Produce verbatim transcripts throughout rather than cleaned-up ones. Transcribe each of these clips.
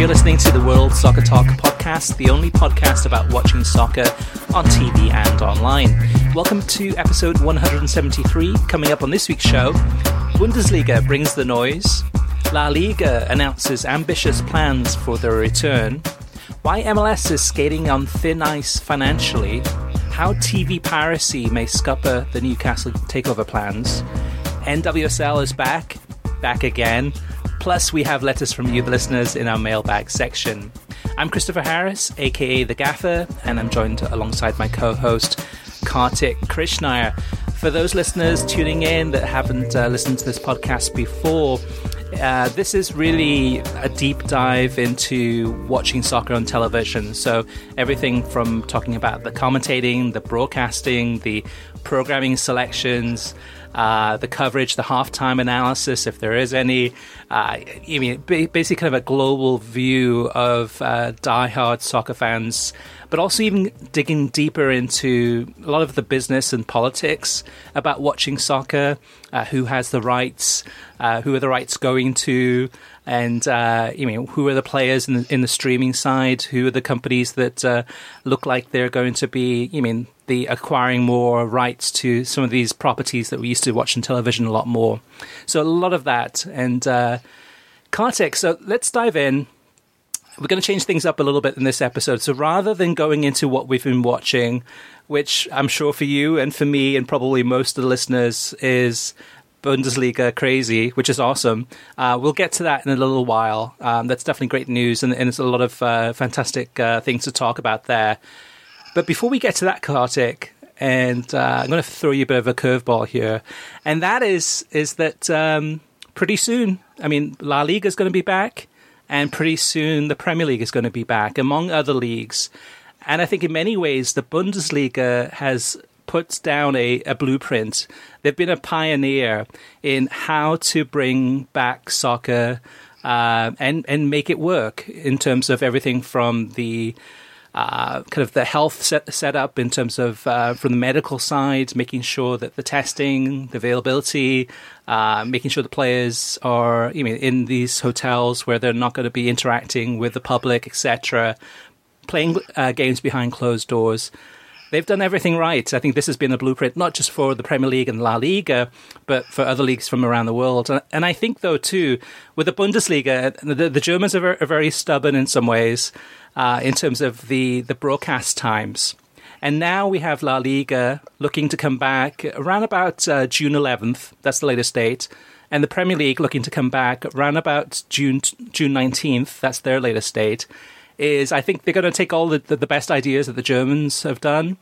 You're listening to the World Soccer Talk podcast, the only podcast about watching soccer on T V and online. Welcome to episode one hundred seventy-three. Coming up on this week's show, Bundesliga brings the noise, La Liga announces ambitious plans for their return, why M L S is skating on thin ice financially, how T V piracy may scupper the Newcastle takeover plans, N W S L is back, back again. Plus, we have letters from you, the listeners, in our mailbag section. I'm Christopher Harris, aka The Gaffer, and I'm joined alongside my co-host, Kartik Krishnaiyer. For those listeners tuning in that haven't uh, listened to this podcast before, uh, this is really a deep dive into watching soccer on television. So everything from talking about the commentating, the broadcasting, the programming selections, Uh, the coverage, the halftime analysis, if there is any. Uh, I mean, basically kind of a global view of uh, diehard soccer fans, but also even digging deeper into a lot of the business and politics about watching soccer, uh, who has the rights, uh, who are the rights going to, and uh, you know, who are the players in the, in the streaming side, who are the companies that uh, look like they're going to be, you mean, the acquiring more rights to some of these properties that we used to watch on television a lot more. So a lot of that. And uh, Kartik, so let's dive in. We're going to change things up a little bit in this episode. So rather than going into what we've been watching, which I'm sure for you and for me and probably most of the listeners is Bundesliga crazy, which is awesome. Uh, we'll get to that in a little while. Um, that's definitely great news, and, and there's a lot of uh, fantastic uh, things to talk about there. But before we get to that, Kartik, and uh, I'm going to throw you a bit of a curveball here, and that is is that um, pretty soon, I mean, La Liga is going to be back, and pretty soon the Premier League is going to be back, among other leagues. And I think in many ways the Bundesliga has put down a, a blueprint. They've been a pioneer in how to bring back soccer uh, and, and make it work in terms of everything from the Uh, kind of the health set, set up in terms of uh, from the medical side, making sure that the testing, the availability, uh, making sure the players are, you know, in these hotels where they're not going to be interacting with the public, et cetera, playing uh, games behind closed doors. They've done everything right. I think this has been a blueprint, not just for the Premier League and La Liga, but for other leagues from around the world. And, and I think, though, too, with the Bundesliga, the, the Germans are very, are very stubborn in some ways uh, in terms of the, the broadcast times. And now we have La Liga looking to come back around about uh, June eleventh. That's the latest date. And the Premier League looking to come back around about June June nineteenth. That's their latest date. Is I think they're going to take all the, the, the best ideas that the Germans have done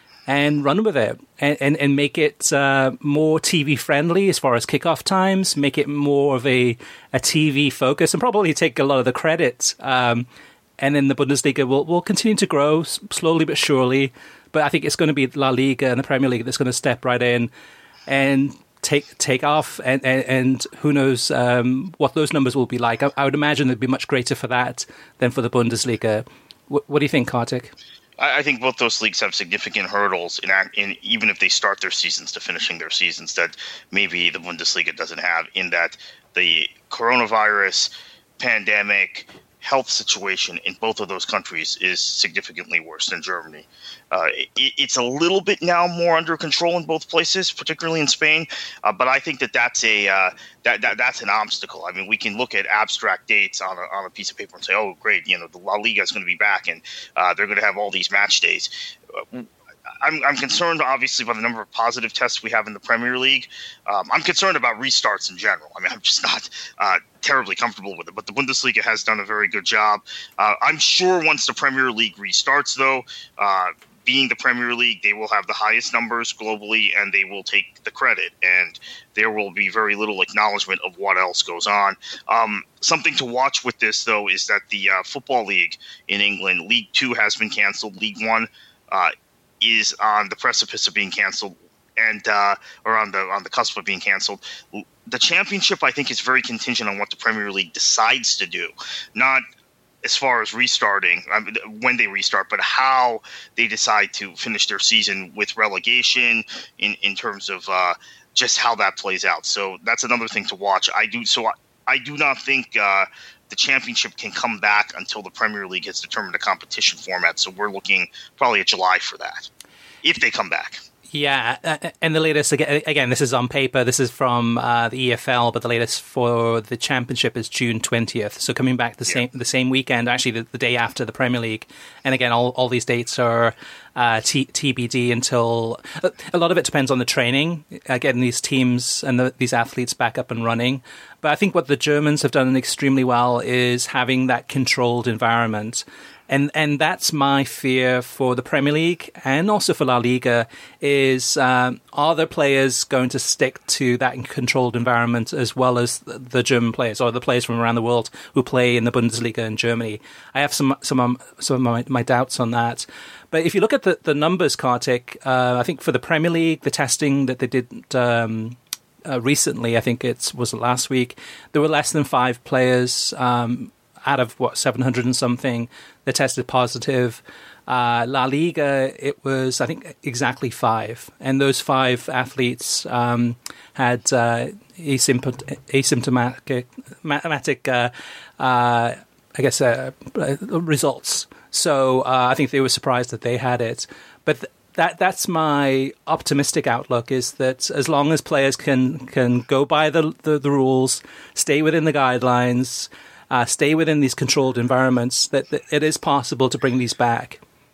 and run with it and, and, and make it uh, more T V friendly as far as kickoff times, make it more of a, a T V focus and probably take a lot of the credit. Um, and then the Bundesliga will, will continue to grow slowly but surely. But I think it's going to be La Liga and the Premier League that's going to step right in and take take off, and, and, and who knows um, what those numbers will be like. I, I would imagine they'd be much greater for that than for the Bundesliga. What, what do you think, Kartik? I think both those leagues have significant hurdles, in, in even if they start their seasons to finishing their seasons, that maybe the Bundesliga doesn't have, in that the coronavirus pandemic health situation in both of those countries is significantly worse than Germany. Uh, it, it's a little bit now more under control in both places, particularly in Spain. Uh, but I think that that's a uh, that, that that's an obstacle. I mean, we can look at abstract dates on a, on a piece of paper and say, "Oh, great, you know, the La Liga is going to be back, and uh, they're going to have all these match days." Uh, I'm, I'm concerned, obviously, by the number of positive tests we have in the Premier League. Um, I'm concerned about restarts in general. I mean, I'm just not uh, terribly comfortable with it. But the Bundesliga has done a very good job. Uh, I'm sure once the Premier League restarts, though, uh, being the Premier League, they will have the highest numbers globally, and they will take the credit. And there will be very little acknowledgement of what else goes on. Um, something to watch with this, though, is that the uh, Football League in England, League Two has been canceled. League One uh, is on the precipice of being canceled, and uh, or on the on the cusp of being canceled. The Championship, I think, is very contingent on what the Premier League decides to do, not as far as restarting, I mean, when they restart, but how they decide to finish their season with relegation in, in terms of uh, just how that plays out. So that's another thing to watch. I do so I, I do not think uh, the championship can come back until the Premier League has determined a competition format. So we're looking probably at July for that, if they come back. Yeah, uh, and the latest, again, this is on paper, this is from uh, the E F L, but the latest for the Championship is June twentieth. So coming back the yeah. same the same weekend, actually the, the day after the Premier League. And again, all, all these dates are uh, T- T B D until... A lot of it depends on the training, uh, getting these teams and the, these athletes back up and running. But I think what the Germans have done extremely well is having that controlled environment. And and that's my fear for the Premier League and also for La Liga is, um, are the players going to stick to that controlled environment as well as the German players or the players from around the world who play in the Bundesliga in Germany? I have some some, um, some of my, my doubts on that. But if you look at the, the numbers, Kartik, uh, I think for the Premier League, the testing that they did um, uh, recently, I think it was last week, there were less than five players um out of, what, seven hundred and something that tested positive. Uh, La Liga, it was, I think, exactly five. And those five athletes um, had uh, asymptom- asymptomatic, mathematic, uh, uh, I guess, uh, results. So uh, I think they were surprised that they had it. But th- that that's my optimistic outlook, is that as long as players can, can go by the, the, the rules, stay within the guidelines, Uh, stay within these controlled environments, that, that it is possible to bring these back.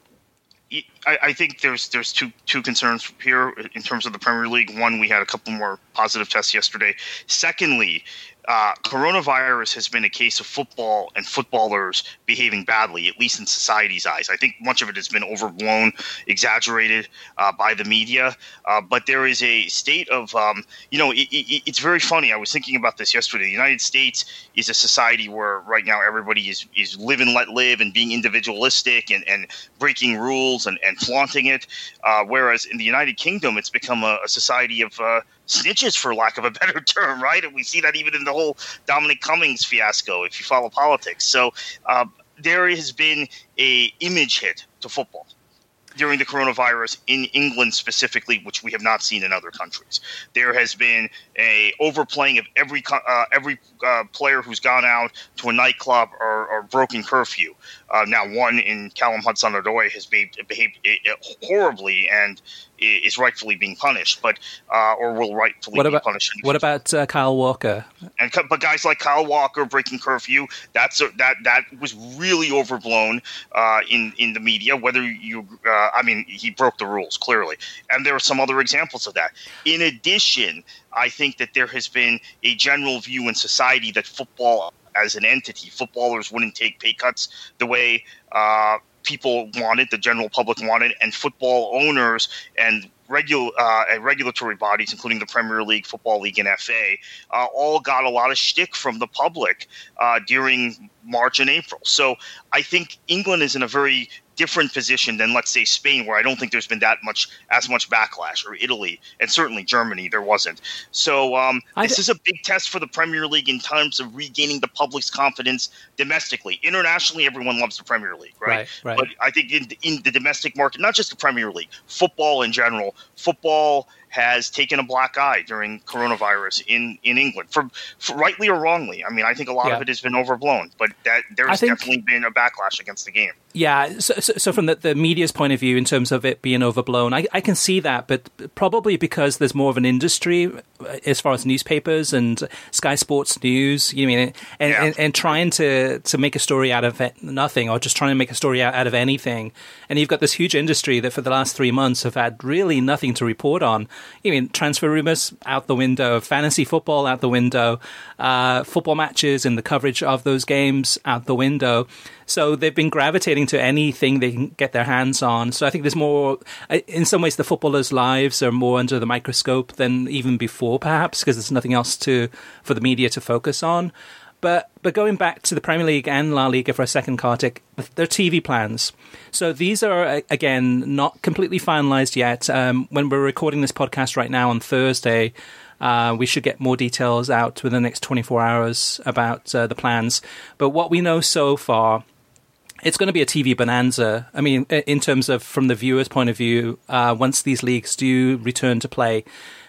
I, I think there's there's two two concerns here in terms of the Premier League. One, we had a couple more positive tests yesterday. Secondly, uh, coronavirus has been a case of football and footballers behaving badly, at least in society's eyes. I think much of it has been overblown, exaggerated uh, by the media. Uh, but there is a state of, um, you know, it, it, it's very funny. I was thinking about this yesterday. The United States is a society where right now everybody is, is live and let live and being individualistic and, and breaking rules and, and flaunting it. Uh, whereas in the United Kingdom, it's become a, a society of uh, snitches, for lack of a better term, right? And we see that even in the whole Dominic Cummings fiasco, if you follow politics. So uh, there has been a image hit to football during the coronavirus in England specifically, which we have not seen in other countries. There has been a overplaying of every uh, every uh, player who's gone out to a nightclub or, or broken curfew. Uh, now, one in Callum Hudson-Odoi has behaved, behaved horribly and is rightfully being punished, but uh, or will rightfully what about, be punished. What about uh, Kyle Walker? And but guys like Kyle Walker breaking curfew, that's a, that that was really overblown uh, in in the media. Whether you, uh, I mean, he broke the rules clearly, and there are some other examples of that. In addition, I think that there has been a general view in society that football as an entity, footballers wouldn't take pay cuts the way uh, people wanted, the general public wanted, and football owners and Regu- uh, regulatory bodies, including the Premier League, Football League, and F A, uh, all got a lot of shtick from the public uh, during March and April. So I think England is in a very different position than, let's say, Spain, where I don't think there's been that much as much backlash, or Italy, and certainly Germany, there wasn't. So um, this th- is a big test for the Premier League in terms of regaining the public's confidence domestically. Internationally, everyone loves the Premier League, right? Right, right. But I think in, in the domestic market, not just the Premier League, football in general, football has taken a black eye during coronavirus in, in England, for, for rightly or wrongly. I mean, I think a lot yeah. of it has been overblown, but that there's think, definitely been a backlash against the game. Yeah, so, so, so from the, the media's point of view, in terms of it being overblown, I, I can see that, but probably because there's more of an industry as far as newspapers and Sky Sports News, you mean, and, yeah. and, and trying to, to make a story out of nothing, or just trying to make a story out, out of anything. And you've got this huge industry that for the last three months have had really nothing to report on. You mean, transfer rumors out the window, fantasy football out the window, uh, football matches and the coverage of those games out the window. So they've been gravitating to anything they can get their hands on. So I think there's more, in some ways, the footballers' lives are more under the microscope than even before, perhaps, because there's nothing else to for the media to focus on. But but going back to the Premier League and La Liga for a second, Kartik, their T V plans. So these are, again, not completely finalized yet. Um, when we're recording this podcast right now on Thursday, uh, we should get more details out within the next twenty-four hours about uh, the plans. But what we know so far, it's going to be a T V bonanza. I mean, in terms of from the viewer's point of view, uh, once these leagues do return to play,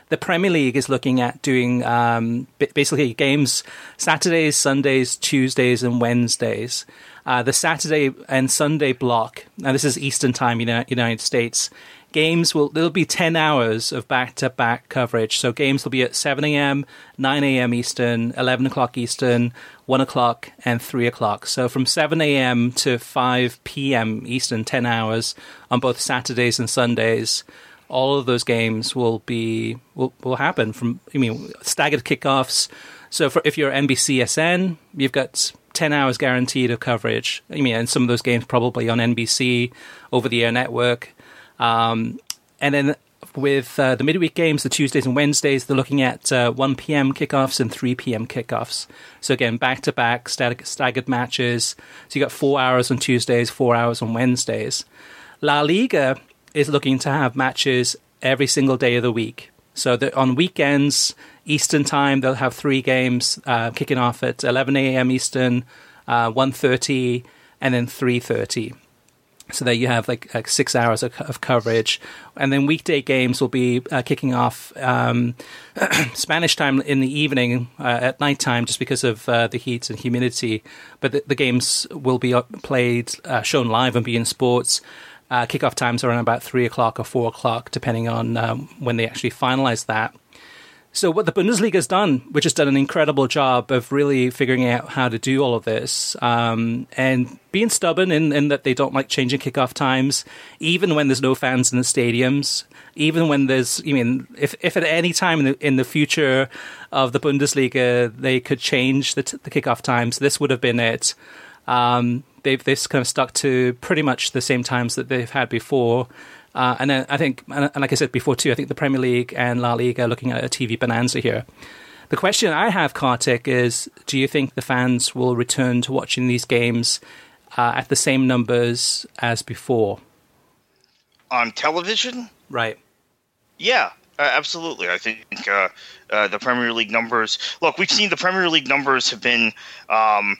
the Premier League is looking at doing um, basically games Saturdays, Sundays, Tuesdays, and Wednesdays. Uh, the Saturday and Sunday block, now this is Eastern Time, United States, games will, there'll be ten hours of back-to-back coverage. So games will be at seven a.m., nine a.m. Eastern, eleven o'clock Eastern, one o'clock, and three o'clock. So from seven a.m. to five p.m. Eastern, ten hours on both Saturdays and Sundays. All of those games will be will, will happen from, I mean, staggered kickoffs. So for, if you're N B C S N, you've got ten hours guaranteed of coverage. I mean, and some of those games probably on N B C, over-the-air network. Um, and then with uh, the midweek games, the Tuesdays and Wednesdays, they're looking at uh, one p.m. kickoffs and three p.m. kickoffs. So again, back-to-back stag- staggered matches. So you got four hours on Tuesdays, four hours on Wednesdays. La Liga is looking to have matches every single day of the week. So that on weekends, Eastern Time, they'll have three games uh, kicking off at eleven a.m. Eastern, uh, one thirty, and then three thirty. So there you have like, like six hours of, of coverage. And then weekday games will be uh, kicking off um, Spanish time in the evening uh, at nighttime just because of uh, the heat and humidity. But the, the games will be played, uh, shown live on beIN Sports. Uh, kickoff times are around about three o'clock or four o'clock, depending on um, when they actually finalize that. So what the Bundesliga has done, which has done an incredible job of really figuring out how to do all of this, um, and being stubborn in, in that they don't like changing kickoff times, even when there's no fans in the stadiums, even when there's, I mean, if, if at any time in the, in the future of the Bundesliga they could change the, t- the kickoff times, this would have been it. Um, they've, they've kind of stuck to pretty much the same times that they've had before. Uh, and then I think, and like I said before too, I think the Premier League and La Liga are looking at a T V bonanza here. The question I have, Kartik, is do you think the fans will return to watching these games uh, at the same numbers as before? On television? Right. Yeah, uh, absolutely. I think uh, uh, the Premier League numbers... Look, we've seen the Premier League numbers have been... Um,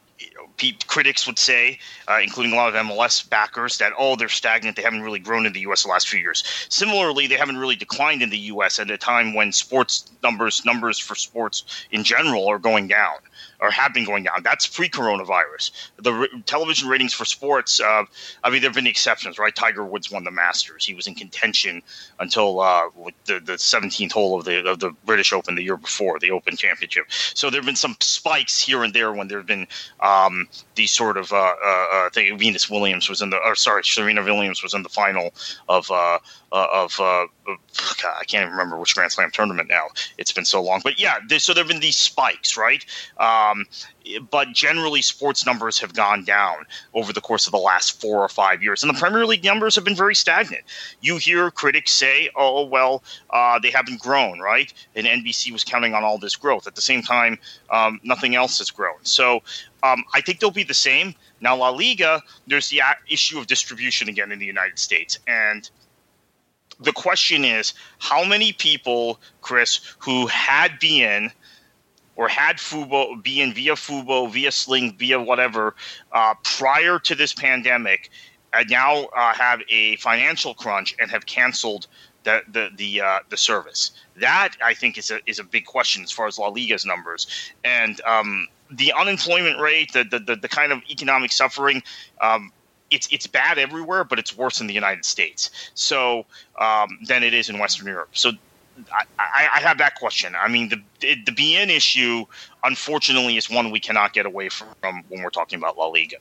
critics would say, uh, including a lot of M L S backers, that, oh, they're stagnant. They haven't really grown in the U S the last few years. Similarly, they haven't really declined in the U S at a time when sports numbers, numbers for sports in general are going down or have been going down. That's pre-coronavirus. The re- television ratings for sports, uh, I mean, there have been exceptions, right? Tiger Woods won the Masters. He was in contention until uh, the, the seventeenth hole of the of the British Open the year before, the Open Championship. So there have been some spikes here and there when there have been um, these sort of, uh, uh, I think Venus Williams was in the, or sorry, Serena Williams was in the final of, uh, uh, of, uh, God, I can't even remember which Grand Slam tournament now. It's been so long. But yeah, there, so there have been these spikes, right? Um, but generally, sports numbers have gone down over the course of the last four or five years. And the Premier League numbers have been very stagnant. You hear critics say, oh, well, uh, they haven't grown, right? And N B C was counting on all this growth. At the same time, um, nothing else has grown. So um, I think they'll be the same. Now, La Liga, there's the issue of distribution again in the United States. And the question is, how many people, Chris, who had beIN or had Fubo, beIN via Fubo, via Sling, via whatever, uh, prior to this pandemic, uh, now uh, have a financial crunch and have canceled the the the, uh, the service? That, I think, is a is a big question as far as La Liga's numbers. And um, the unemployment rate, the, the the the kind of economic suffering, um, it's it's bad everywhere, but it's worse in the United States. So um, than it is in Western Europe. So I, I, I have that question. I mean, the the beIN issue, unfortunately, is one we cannot get away from when we're talking about La Liga.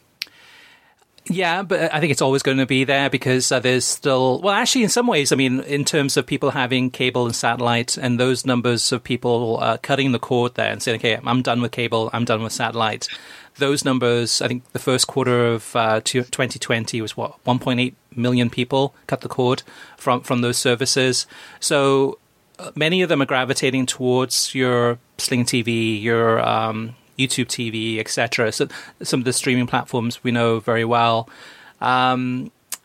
Yeah, but I think it's always going to be there because uh, there's still, well, actually, in some ways, I mean, in terms of people having cable and satellite and those numbers of people uh, cutting the cord there and saying, okay, I'm done with cable, I'm done with satellite. Those numbers, I think the first quarter of uh, twenty twenty was what, one point eight million people cut the cord from, from those services. So uh, many of them are gravitating towards your Sling T V, your um, YouTube T V, et cetera. So some of the streaming platforms we know very well. Um,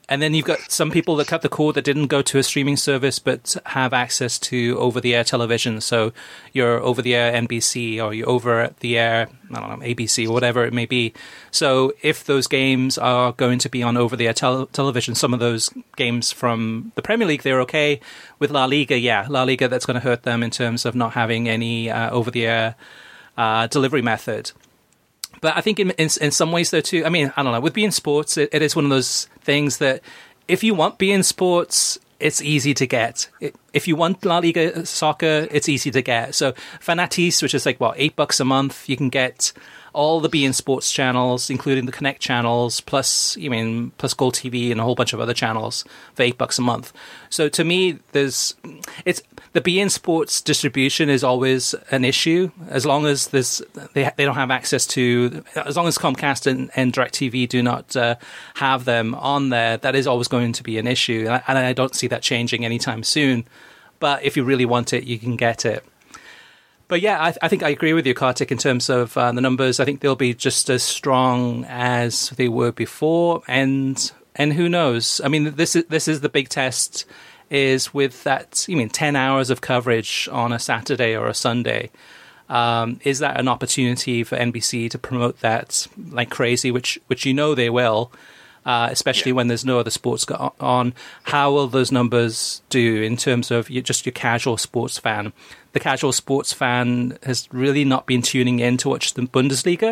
And then you've got some people that cut the cord that didn't go to a streaming service but have access to over-the-air television. So you're over-the-air N B C or you're over-the-air, I don't know, A B C or whatever it may be. So if those games are going to be on over-the-air tel- television, some of those games from the Premier League, they're okay. With La Liga, yeah, La Liga, that's going to hurt them in terms of not having any uh, over-the-air uh, delivery method. But I think in, in in some ways, though, too, I mean, I don't know, with beIN Sports, it, it is one of those things that if you want beIN Sports, it's easy to get. It, if you want La Liga soccer, it's easy to get. So Fanatis, which is like, what, eight bucks a month, you can get all the beIN Sports channels, including the Connect channels, plus, I mean, plus Gold T V and a whole bunch of other channels for eight bucks a month. So to me, there's, it's, the beIN Sports distribution is always an issue as long as there's, they they don't have access to, as long as Comcast and, and DirecTV do not uh, have them on there, that is always going to be an issue. And I, and I don't see that changing anytime soon. But if you really want it, you can get it. But yeah, I, I think I agree with you, Kartik, in terms of uh, the numbers. I think they'll be just as strong as they were before, and and who knows? I mean, this is this is the big test. Is with that, you mean ten hours of coverage on a Saturday or a Sunday? Um, is that an opportunity for N B C to promote that like crazy? Which which you know they will. Uh, especially yeah. when there's no other sports go- on. How will those numbers do in terms of you, just your casual sports fan? The casual sports fan has really not been tuning in to watch the Bundesliga,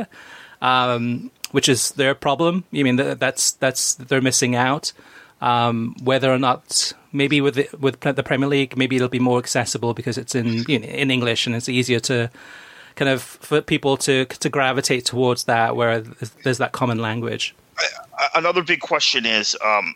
um, which is their problem. I mean, that's that's they're missing out. Um, whether or not, maybe with the, with the Premier League, maybe it'll be more accessible because it's in you know, in English and it's easier to kind of for people to to gravitate towards that, where there's that common language. Another big question is, um,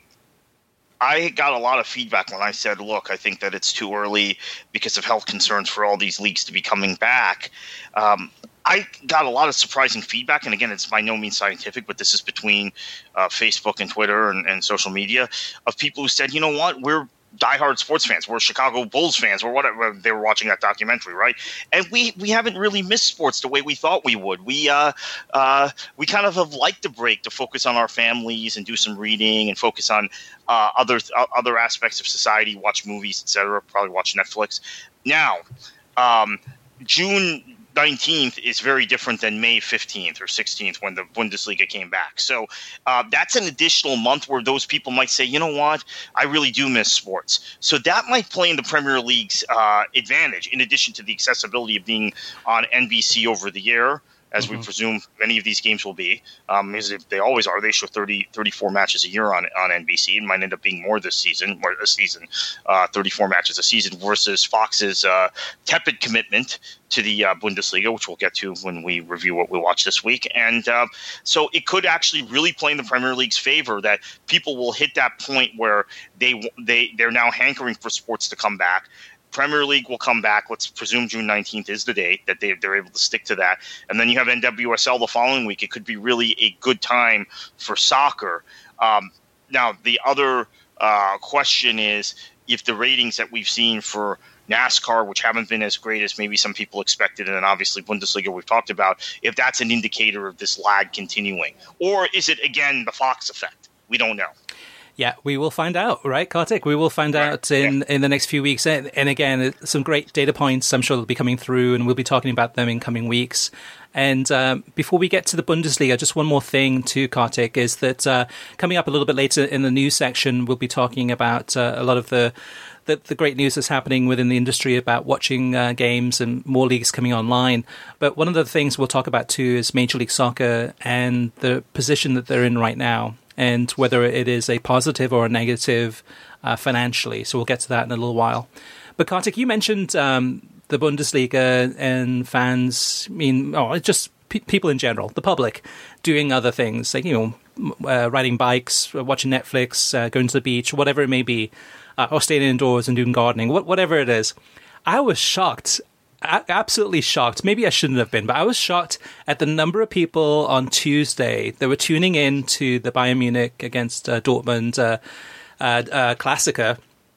I got a lot of feedback when I said, look, I think that it's too early because of health concerns for all these leagues to be coming back. Um, I got a lot of surprising feedback, and again, it's by no means scientific, but this is between uh, Facebook and Twitter and, and social media, of people who said, you know what, we're diehard sports fans. We're Chicago Bulls fans or whatever. They were watching that documentary, right? And we, we haven't really missed sports the way we thought we would. We uh, uh, we kind of have liked a break to focus on our families and do some reading and focus on uh, other uh, other aspects of society, watch movies, et cetera, probably watch Netflix. Now, um, June nineteenth is very different than May fifteenth or sixteenth when the Bundesliga came back. So uh, that's an additional month where those people might say, you know what, I really do miss sports. So that might play in the Premier League's uh, advantage, in addition to the accessibility of being on N B C over the air, as mm-hmm. we presume many of these games will be. Um, as they always are. They show thirty, thirty-four matches a year on on N B C. It might end up being more this season, more this season, uh, thirty-four matches a season versus Fox's uh, tepid commitment to the uh, Bundesliga, which we'll get to when we review what we watch this week. And uh, so it could actually really play in the Premier League's favor that people will hit that point where they they they're now hankering for sports to come back. Premier League will come back. Let's presume June nineteenth is the date that they, they're able to stick to that. And then you have N W S L the following week. It could be really a good time for soccer. Um, now, the other uh, question is if the ratings that we've seen for NASCAR, which haven't been as great as maybe some people expected, and then obviously Bundesliga we've talked about, if that's an indicator of this lag continuing. Or is it, again, the Fox effect? We don't know. Yeah, we will find out, right, Kartik? We will find right. out in, yeah. in the next few weeks. And, and again, some great data points I'm sure will be coming through, and we'll be talking about them in coming weeks. And um, before we get to the Bundesliga, just one more thing too, Kartik, is that uh, coming up a little bit later in the news section, we'll be talking about uh, a lot of the, the the great news that's happening within the industry about watching uh, games and more leagues coming online. But one of the things we'll talk about too is Major League Soccer and the position that they're in right now, and whether it is a positive or a negative uh, financially. So we'll get to that in a little while. But Kartik, you mentioned um, the Bundesliga and fans, I mean, oh, just pe- people in general, the public, doing other things, like, you know, uh, riding bikes, watching Netflix, uh, going to the beach, whatever it may be, uh, or staying indoors and doing gardening, wh- whatever it is. I was shocked. Absolutely shocked. Maybe I shouldn't have been, but I was shocked at the number of people on Tuesday that were tuning in to the Bayern Munich against uh, Dortmund uh, uh, uh, Klassiker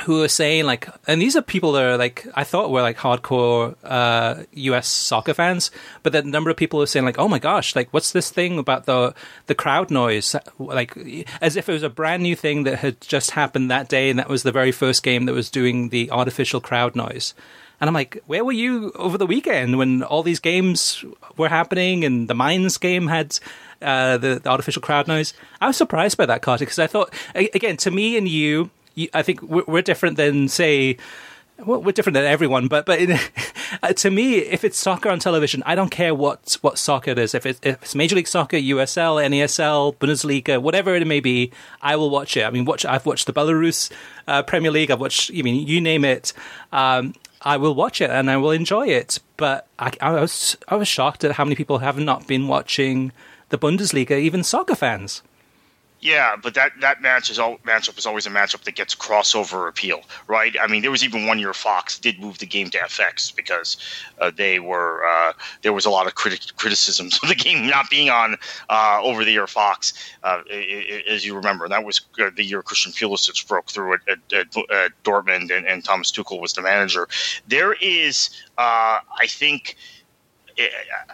who are saying like, and these are people that are like, I thought were like hardcore uh, U S soccer fans, but the number of people are saying like, oh my gosh, like what's this thing about the the crowd noise? Like as if it was a brand new thing that had just happened that day, and that was the very first game that was doing the artificial crowd noise. And I'm like, where were you over the weekend when all these games were happening and the Mines game had uh, the, the artificial crowd noise? I was surprised by that, Carter, because I thought, again, to me and you, I think we're different than, say, well, we're different than everyone, but but in, to me, if it's soccer on television, I don't care what, what soccer it is. If, it, if it's Major League Soccer, U S L, N E S L, Bundesliga, whatever it may be, I will watch it. I mean, watch. I've watched the Belarus uh, Premier League. I've watched, I mean, you name it. Um, I will watch it and I will enjoy it. But I, I was I was shocked at how many people have not been watching the Bundesliga, even soccer fans. Yeah, but that, that match is all, matchup is always a matchup that gets crossover appeal, right? I mean, there was even one year Fox did move the game to F X because uh, they were uh, there was a lot of criti- criticisms of the game not being on uh, over the air Fox, uh, as you remember. That was the year Christian Pulisic broke through at, at, at Dortmund, and, and Thomas Tuchel was the manager. There is, uh, I think. A,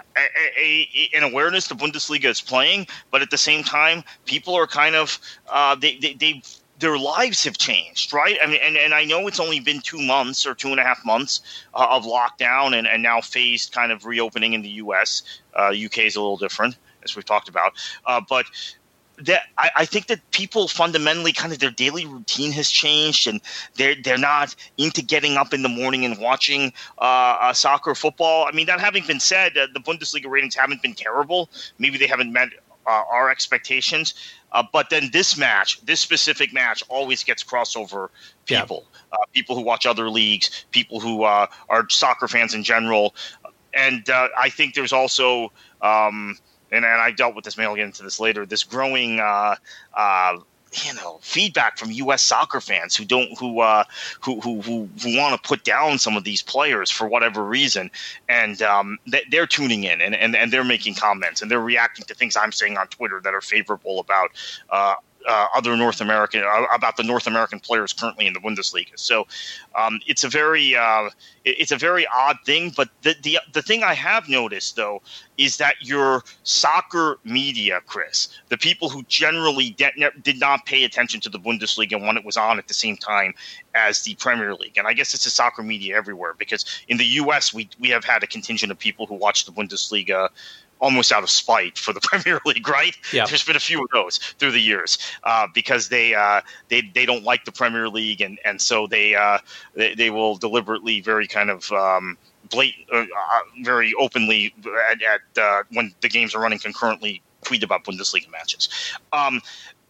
a, a, an awareness the Bundesliga is playing, but at the same time, people are kind of uh, they, they they their lives have changed, right? I mean, and, and I know it's only been two months or two and a half months uh, of lockdown, and, and now phased kind of reopening in the U S. Uh, U K is a little different, as we've talked about, uh, but. That I, I think that people fundamentally kind of their daily routine has changed, and they're they're not into getting up in the morning and watching uh, uh, soccer, football. I mean, that having been said, uh, the Bundesliga ratings haven't been terrible. Maybe they haven't met uh, our expectations, uh, but then this match, this specific match, always gets crossover people, yeah. uh, people who watch other leagues, people who uh, are soccer fans in general, and uh, I think there's also. Um, And, and I dealt with this, maybe I'll get into this later, this growing, uh, uh, you know, feedback from U S soccer fans who don't, who, uh, who, who, who, who want to put down some of these players for whatever reason. And um, they, they're tuning in and, and, and they're making comments and they're reacting to things I'm saying on Twitter that are favorable about uh, uh, other North American, uh, about the North American players currently in the Bundesliga. So um, it's a very, uh, it's a very odd thing. But the, the, the thing I have noticed, though, is that your soccer media, Chris, the people who generally de- did not pay attention to the Bundesliga when it was on at the same time as the Premier League, and I guess it's a soccer media everywhere, because in the U S we we have had a contingent of people who watch the Bundesliga almost out of spite for the Premier League, right? Yeah. There's been a few of those through the years uh, because they uh, they they don't like the Premier League, and and so they uh, they, they will deliberately very kind of um, blatant, uh, very openly at, at uh, when the games are running concurrently tweet about Bundesliga matches. Um,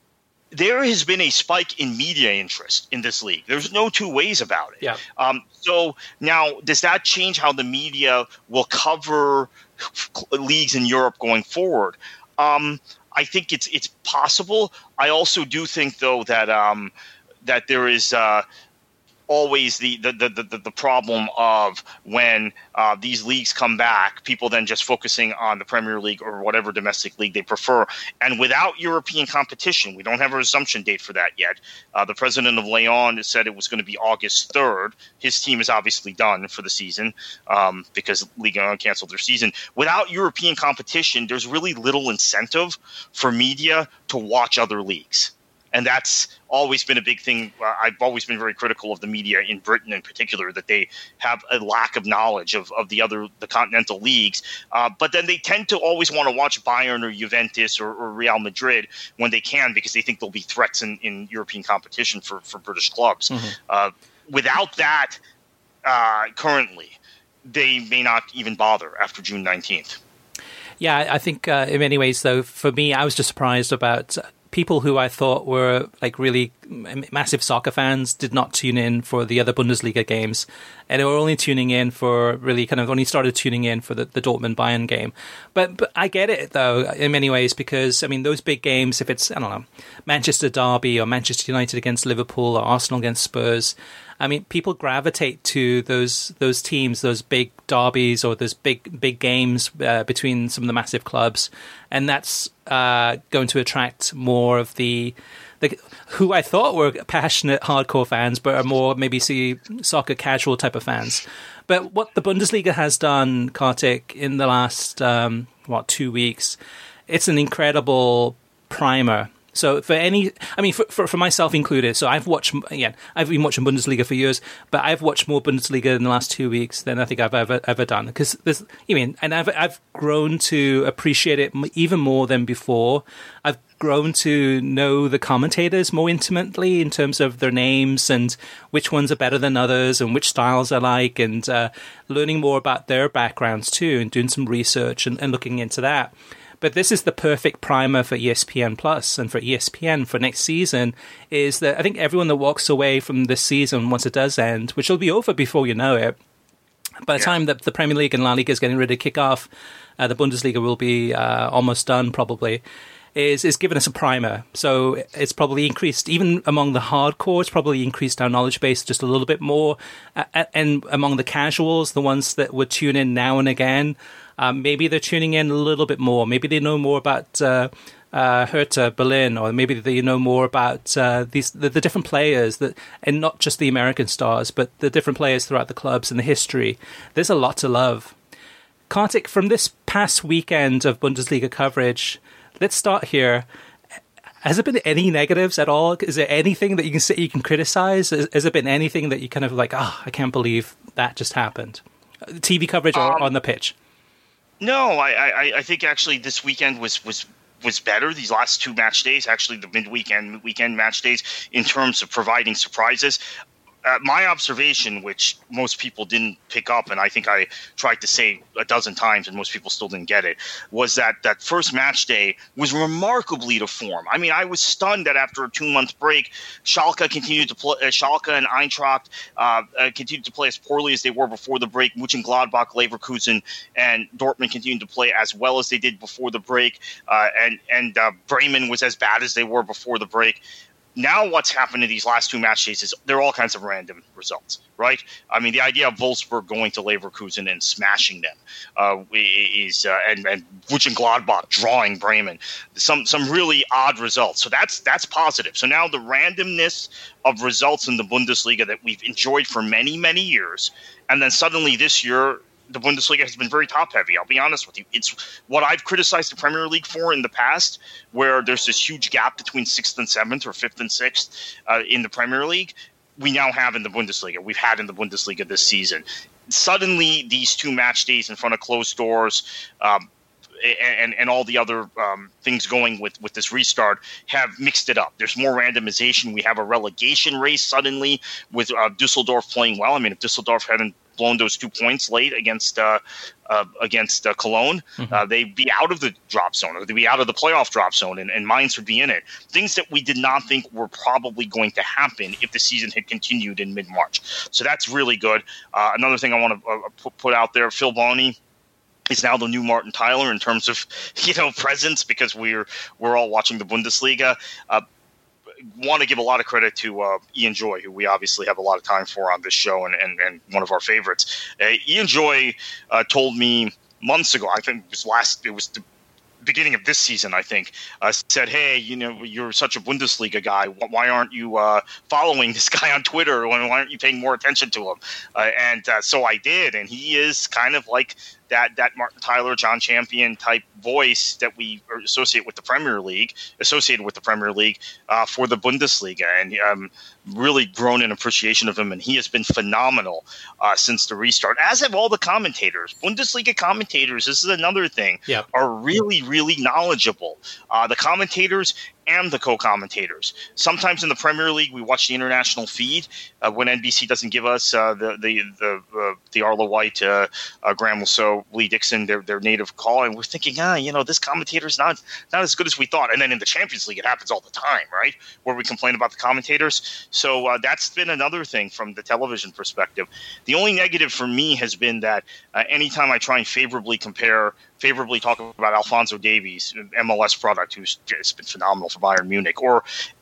there has been a spike in media interest in this league. There's no two ways about it. Yeah. Um, so now, does that change how the media will cover leagues in Europe going forward? Um, I think it's it's possible. I also do think, though, that um, that there is uh, always the the, the, the the problem of when uh, these leagues come back, people then just focusing on the Premier League or whatever domestic league they prefer. And without European competition, we don't have a resumption date for that yet. Uh, the president of Lyon said it was going to be August third. His team is obviously done for the season um, because Ligue one canceled their season. Without European competition, there's really little incentive for media to watch other leagues. And that's always been a big thing. Uh, I've always been very critical of the media in Britain in particular, that they have a lack of knowledge of, of the other the continental leagues. Uh, but then they tend to always want to watch Bayern or Juventus or, or Real Madrid when they can, because they think there'll be threats in, in European competition for, for British clubs. Mm-hmm. Uh, without that, uh, currently, they may not even bother after June nineteenth. Yeah, I think uh, in many ways, though, for me, I was just surprised about people who I thought were like really massive soccer fans did not tune in for the other Bundesliga games, and they were only tuning in for really kind of only started tuning in for the, the Dortmund Bayern game. But but I get it, though, in many ways, because I mean those big games, if it's I don't know Manchester Derby or Manchester United against Liverpool or Arsenal against Spurs, I mean, people gravitate to those those teams, those big derbies or those big big games uh, between some of the massive clubs, and that's uh, going to attract more of the, the who I thought were passionate, hardcore fans, but are more maybe see soccer casual type of fans. But what the Bundesliga has done, Kartik, in the last um, what two weeks, it's an incredible primer. So for any, I mean, for, for, for myself included, so I've watched, again, I've been watching Bundesliga for years, but I've watched more Bundesliga in the last two weeks than I think I've ever ever done. Because there's, I mean, and I've I've grown to appreciate it even more than before. I've grown to know the commentators more intimately in terms of their names and which ones are better than others and which styles I like, and uh, learning more about their backgrounds too, and doing some research and, and looking into that. But this is the perfect primer for E S P N Plus and for E S P N for next season, is that I think everyone that walks away from this season, once it does end, which will be over before you know it, by the yeah. time that the Premier League and La Liga is getting ready to kick off, uh, the Bundesliga will be uh, almost done probably, is is giving us a primer. So it's probably increased, even among the hardcore, it's probably increased our knowledge base just a little bit more. Uh, and among the casuals, the ones that would tune in now and again, Um, maybe they're tuning in a little bit more. Maybe they know more about uh, uh, Hertha Berlin, or maybe they know more about uh, these the, the different players that, and not just the American stars, but the different players throughout the clubs and the history. There's a lot to love. Kartik, from this past weekend of Bundesliga coverage, let's start here. Has there been any negatives at all? Is there anything that you can say you can criticize? Has, has there been anything that you kind of like, oh, I can't believe that just happened? T V coverage or um, on the pitch? No, I, I, I think actually this weekend was, was was better. These last two match days, actually the midweekend weekend match days, in terms of providing surprises. Uh, my observation, which most people didn't pick up, and I think I tried to say a dozen times and most people still didn't get it, was that that first match day was remarkably to form. I mean, I was stunned that after a two-month break, Schalke continued to play, uh, Schalke and Eintracht uh, uh, continued to play as poorly as they were before the break. Mönchengladbach, Leverkusen, and Dortmund continued to play as well as they did before the break, uh, and, and uh, Bremen was as bad as they were before the break. Now what's happened in these last two match days is there are all kinds of random results, right? I mean, the idea of Wolfsburg going to Leverkusen and smashing them uh, is, uh, and, and Mönchengladbach drawing Bremen, some some really odd results. So that's that's positive. So now the randomness of results in the Bundesliga that we've enjoyed for many, many years, and then suddenly this year, the Bundesliga has been very top-heavy. I'll be honest with you. It's what I've criticized the Premier League for in the past, where there's this huge gap between sixth and seventh or fifth and sixth uh, in the Premier League. We now have in the Bundesliga. We've had in the Bundesliga this season. Suddenly, these two match days in front of closed doors um, and, and all the other um, things going with, with this restart have mixed it up. There's more randomization. We have a relegation race suddenly with uh, Düsseldorf playing well. I mean, if Düsseldorf hadn't blown those two points late against uh, uh, against uh, Cologne, mm-hmm. uh, they'd be out of the drop zone, or they'd be out of the playoff drop zone, and, and Mainz would be in it. Things that we did not think were probably going to happen if the season had continued in mid-March. So that's really good. Uh, another thing I want to uh, put, put out there, Phil Bonney is now the new Martin Tyler in terms of, you know, presence, because we're we're all watching the Bundesliga. Uh, want to give a lot of credit to uh, Ian Joy, who we obviously have a lot of time for on this show, and, and, and one of our favorites. Uh, Ian Joy uh, told me months ago, I think it was last, it was the beginning of this season, I think, uh, said, hey, you know, you're such a Bundesliga guy. Why aren't you uh, following this guy on Twitter? Why aren't you paying more attention to him? Uh, and uh, so I did, and he is kind of like that that Martin Tyler, John Champion type voice that we associate with the Premier League, associated with the Premier League uh, for the Bundesliga, and um, really grown in appreciation of him, and he has been phenomenal uh, since the restart, as have all the commentators. Bundesliga commentators, this is another thing, yep. are really, really knowledgeable. Uh, the commentators and the co-commentators. Sometimes in the Premier League, we watch the international feed uh, when N B C doesn't give us uh, the the the, uh, the Arlo White, uh, uh, Graham Lasso, Lee Dixon, their their native call, and we're thinking, ah, you know, this commentator's not not as good as we thought. And then in the Champions League, it happens all the time, right? Where we complain about the commentators. So uh, that's been another thing from the television perspective. The only negative for me has been that uh, anytime I try and favorably compare. favorably talk about Alphonso Davies, M L S product, who's just been phenomenal for Bayern Munich, or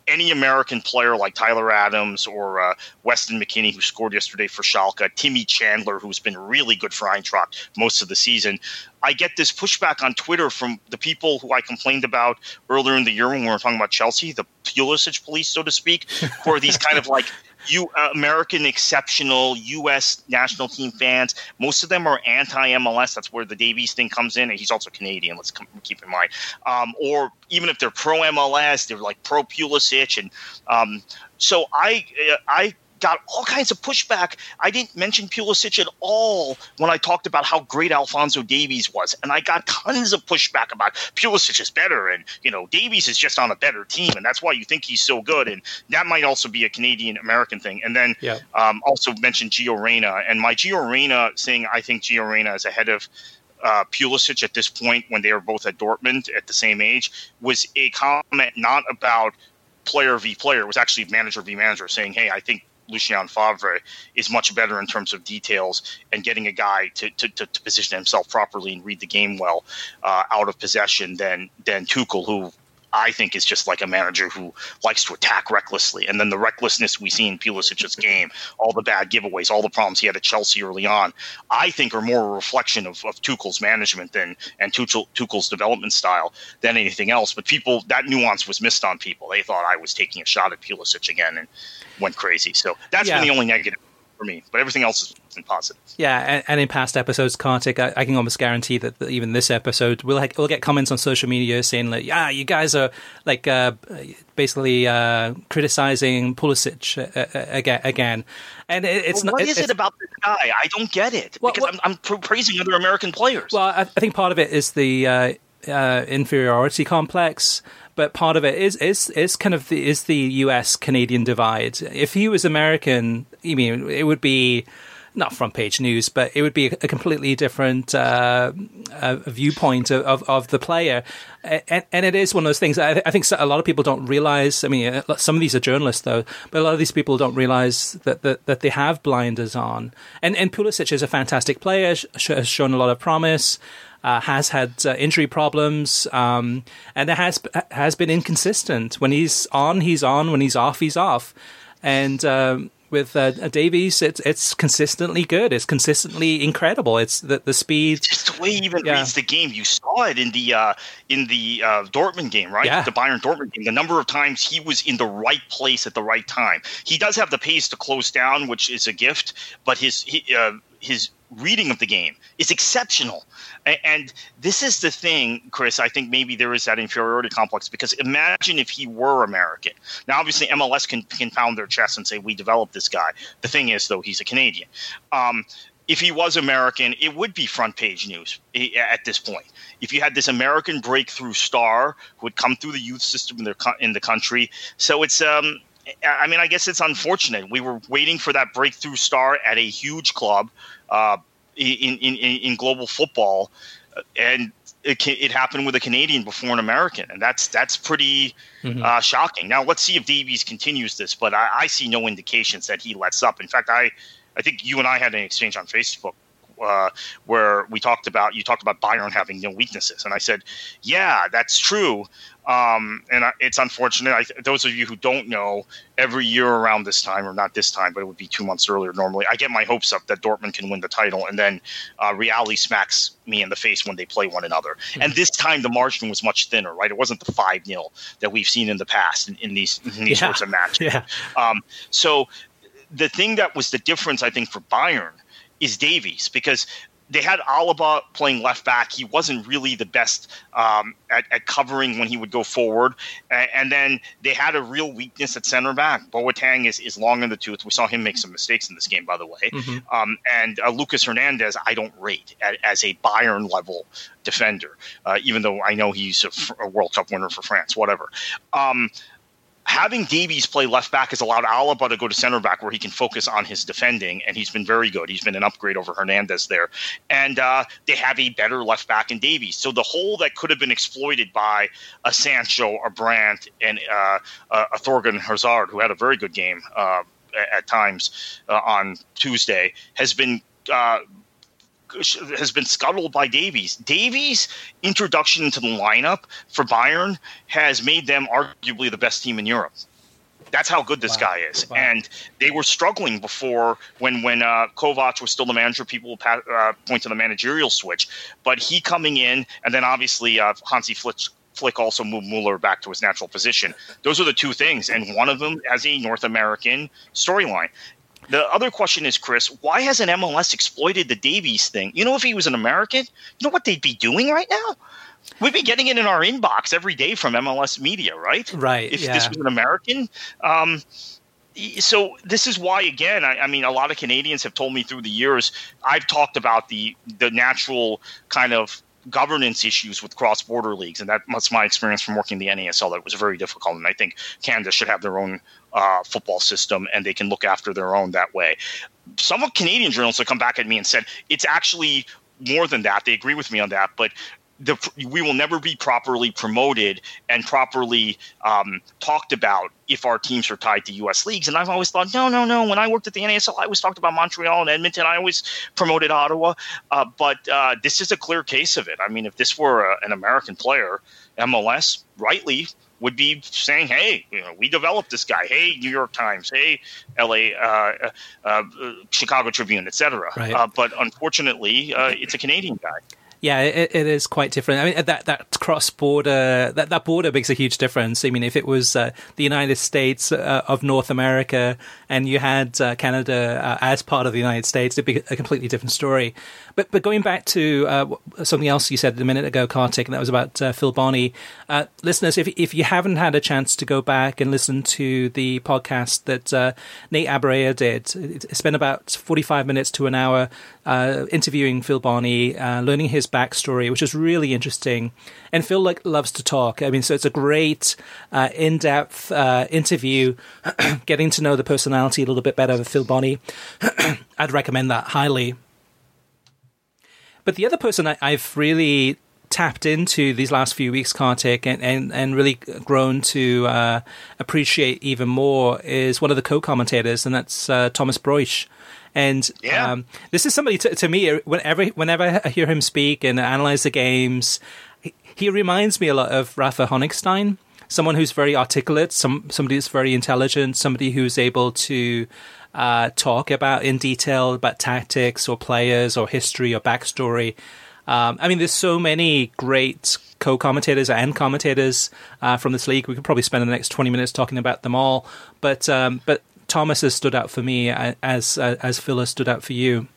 any American player like Tyler Adams or uh, Weston McKennie, who scored yesterday for Schalke, Timmy Chandler, who's been really good for Eintracht most of the season, I get this pushback on Twitter from the people who I complained about earlier in the year when we were talking about Chelsea, the Pulisic police, so to speak, who are these kind of like you uh, American exceptional U S national team fans. Most of them are anti-M L S. That's where the Davies thing comes in. And he's also Canadian. Let's come, keep in mind. Um, or even if they're pro-M L S, they're like pro-Pulisic. And um, so I uh, I got all kinds of pushback. I didn't mention Pulisic at all when I talked about how great Alphonso Davies was. And I got tons of pushback about Pulisic is better and, you know, Davies is just on a better team. And that's why you think he's so good. And that might also be a Canadian-American thing. And then yeah. um, also mentioned Gio Reyna. And my Gio Reyna saying I think Gio Reyna is ahead of uh, Pulisic at this point when they were both at Dortmund at the same age was a comment not about player v player. It was actually manager v manager saying, hey, I think Lucien Favre is much better in terms of details and getting a guy to, to, to, to position himself properly and read the game well uh, out of possession than than Tuchel, who I think is just like a manager who likes to attack recklessly. And then the recklessness we see in Pulisic's game, all the bad giveaways, all the problems he had at Chelsea early on, I think are more a reflection of, of Tuchel's management than and Tuchel, Tuchel's development style than anything else. But people, that nuance was missed on people. They thought I was taking a shot at Pulisic again and went crazy. So that's yeah. been the only negative for me. But everything else has been positive. Yeah, and, and in past episodes, Kartik, I, I can almost guarantee that, that even this episode, we'll, ha- we'll get comments on social media saying, like, yeah, you guys are like uh, basically uh, criticizing Pulisic uh, uh, again. And it, it's well, what not. is it's, it about this guy? I don't get it. Well, because well, I'm, I'm praising other American players. Well, I, I think part of it is the uh, uh, inferiority complex. But part of it is is is kind of the is the U S Canadian divide. If he was American, I mean, it would be not front page news, but it would be a completely different uh, uh, viewpoint of, of, of the player. And, and it is one of those things. I, I think a lot of people don't realize. I mean, some of these are journalists, though, but a lot of these people don't realize that that, that they have blinders on. And and Pulisic is a fantastic player, has shown a lot of promise. Uh, has had uh, injury problems, um, and it has has been inconsistent. When he's on, he's on. When he's off, he's off. And um, with uh, Davies, it's it's consistently good. It's consistently incredible. It's the the speed, just the way he even yeah. reads the game. You saw it in the uh, in the uh, Dortmund game, right? Yeah. The Bayern Dortmund game. The number of times he was in the right place at the right time. He does have the pace to close down, which is a gift. But his he, uh, his reading of the game is exceptional. And this is the thing, Chris, I think maybe there is that inferiority complex because imagine if he were American. Now, obviously, M L S can, can pound their chest and say, we developed this guy. The thing is, though, he's a Canadian. Um, if he was American, it would be front page news at this point. If you had this American breakthrough star who would come through the youth system in the, in the country. So it's um, – I mean, I guess it's unfortunate. We were waiting for that breakthrough star at a huge club uh, in, in, in global football, and it, it happened with a Canadian before an American, and that's that's pretty mm-hmm. uh, shocking. Now, let's see if Davies continues this, but I, I see no indications that he lets up. In fact, I, I think you and I had an exchange on Facebook uh, where we talked about you talked about Bayern having no weaknesses, and I said, yeah, that's true. Um, and I, it's unfortunate. I, those of you who don't know, every year around this time, or not this time, but it would be two months earlier normally, I get my hopes up that Dortmund can win the title, and then uh, reality smacks me in the face when they play one another. Mm-hmm. And this time the margin was much thinner, right? It wasn't the five nil that we've seen in the past in, in these, in these yeah. sorts of matches. Yeah. Um, so the thing that was the difference, I think, for Bayern is Davies, because they had Alaba playing left back. He wasn't really the best um, at, at covering when he would go forward. And, and then they had a real weakness at center back. Boateng is, is long in the tooth. We saw him make some mistakes in this game, by the way. Mm-hmm. Um, and uh, Lucas Hernandez, I don't rate at, as a Bayern-level defender, uh, even though I know he's a, a World Cup winner for France, whatever. Um, Having Davies play left back has allowed Alaba to go to center back where he can focus on his defending, and he's been very good. He's been an upgrade over Hernandez there. And uh, they have a better left back in Davies. So the hole that could have been exploited by a Sancho, a Brandt, and uh, a Thorgan Hazard, who had a very good game uh, at times uh, on Tuesday, has been uh, has been scuttled by Davies. Davies' introduction into the lineup for Bayern has made them arguably the best team in Europe. That's how good this wow. guy is. Wow. And they were struggling before when, when uh, Kovac was still the manager. People will pa- uh, point to the managerial switch. But he coming in, and then obviously uh, Hansi Flick, Flick also moved Mueller back to his natural position. Those are the two things. And one of them has a North American storyline. The other question is, Chris, why hasn't M L S exploited the Davies thing? You know, if he was an American, you know what they'd be doing right now? We'd be getting it in our inbox every day from M L S media, right? Right. If yeah. this was an American. Um, so this is why, again, I, I mean, a lot of Canadians have told me through the years, I've talked about the the natural kind of governance issues with cross-border leagues, and that, that's my experience from working the N A S L. That was very difficult, and I think Canada should have their own uh, football system, and they can look after their own that way. Some of Canadian journalists have come back at me and said it's actually more than that. They agree with me on that, but The, we will never be properly promoted and properly um, talked about if our teams are tied to U S leagues. And I've always thought, no, no, no. When I worked at the N A S L, I always talked about Montreal and Edmonton. I always promoted Ottawa. Uh, but uh, this is a clear case of it. I mean, if this were a, an American player, M L S rightly would be saying, hey, you know, we developed this guy. Hey, New York Times. Hey, L A, uh, uh, Chicago Tribune, et cetera. Right. Uh, but unfortunately, uh, it's a Canadian guy. Yeah, it, it is quite different. I mean, that that cross border that that border makes a huge difference. I mean, if it was uh, the United States uh, of North America and you had uh, Canada uh, as part of the United States, it'd be a completely different story. But but going back to uh, something else you said a minute ago, Kartik, and that was about uh, Phil Bonney. Uh, listeners, if if you haven't had a chance to go back and listen to the podcast that uh, Nate Abaurrea did, it's been about forty-five minutes to an hour uh, interviewing Phil Bonney, uh, learning his backstory, which is really interesting. And Phil like loves to talk. I mean, so it's a great uh, in-depth uh, interview, getting to know the personality a little bit better of Phil Bonney. I'd recommend that highly. But the other person I, I've really tapped into these last few weeks, Kartik, and, and, and really grown to uh, appreciate even more is one of the co-commentators, and that's uh, Thomas Broich. And yeah. um, this is somebody, to, to me, whenever, whenever I hear him speak and analyze the games, he, he reminds me a lot of Rafa Honigstein, someone who's very articulate, some somebody who's very intelligent, somebody who's able to uh, talk about in detail about tactics or players or history or backstory. Um, I mean, there's so many great co-commentators and commentators uh, from this league. We could probably spend the next twenty minutes talking about them all. But um, but Thomas has stood out for me as uh, as Phil has stood out for you.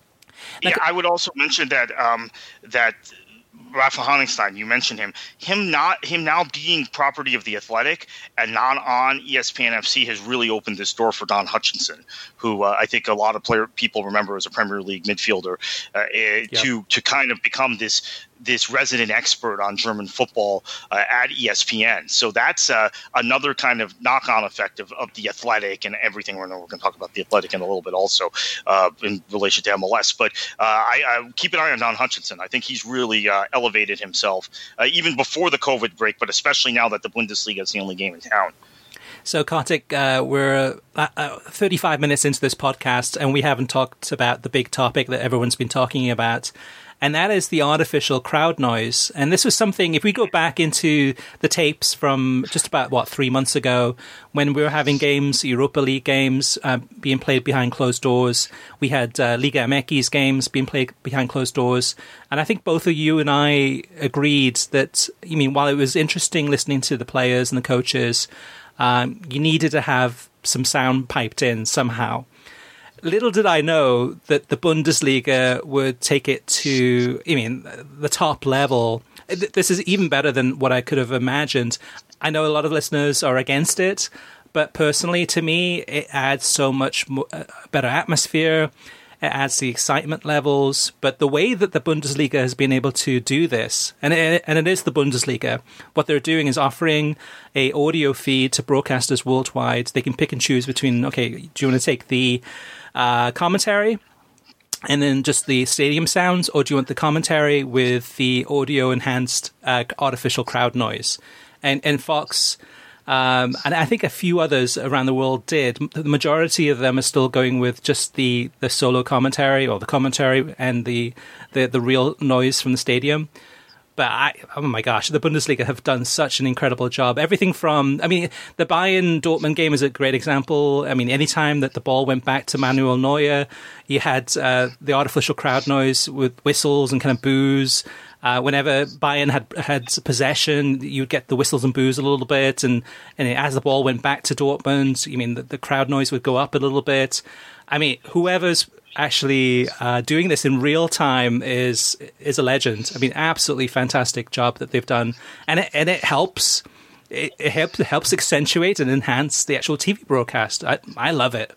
Yeah, I would also mention that um, that Rafa Honigstein, you mentioned him. Him not him now being property of The Athletic and not on E S P N F C has really opened this door for Don Hutchinson, who uh, I think a lot of player people remember as a Premier League midfielder, uh, yep. to to kind of become this this resident expert on German football uh, at E S P N. So that's uh, another kind of knock-on effect of, of The Athletic and everything. We're going to talk about The Athletic in a little bit also uh, in relation to M L S. But uh, I, I keep an eye on Don Hutchinson. I think he's really uh, elevated himself uh, even before the COVID break, but especially now that the Bundesliga is the only game in town. So, Kartik, uh, we're uh, uh, thirty-five minutes into this podcast, and we haven't talked about the big topic that everyone's been talking about, and that is the artificial crowd noise. And this was something, if we go back into the tapes from just about, what, three months ago, when we were having games, Europa League games, uh, being played behind closed doors. We had uh, Liga M X games being played behind closed doors. And I think both of you and I agreed that, I mean, while it was interesting listening to the players and the coaches, um, you needed to have some sound piped in somehow. Little did I know that the Bundesliga would take it to, I mean, the top level. This is even better than what I could have imagined. I know a lot of listeners are against it, but personally, to me, it adds so much more, uh, better atmosphere. It adds the excitement levels. But the way that the Bundesliga has been able to do this, and it, and it is the Bundesliga, what they're doing is offering a audio feed to broadcasters worldwide. They can pick and choose between, okay, do you want to take the uh, commentary and then just the stadium sounds, or do you want the commentary with the audio enhanced uh, artificial crowd noise? And, and Fox... Um, and I think a few others around the world did. The majority of them are still going with just the, the solo commentary or the commentary and the, the, the real noise from the stadium. But I, oh my gosh, the Bundesliga have done such an incredible job. Everything from, I mean, the Bayern Dortmund game is a great example. I mean, anytime that the ball went back to Manuel Neuer, you had uh, the artificial crowd noise with whistles and kind of boos. Uh, whenever Bayern had had possession, you'd get the whistles and boos a little bit, and, and as the ball went back to Dortmund, you mean the, the crowd noise would go up a little bit. I mean, whoever's actually uh, doing this in real time is is a legend. I mean, absolutely fantastic job that they've done, and it, and it helps it, it helps it helps accentuate and enhance the actual T V broadcast. I I love it.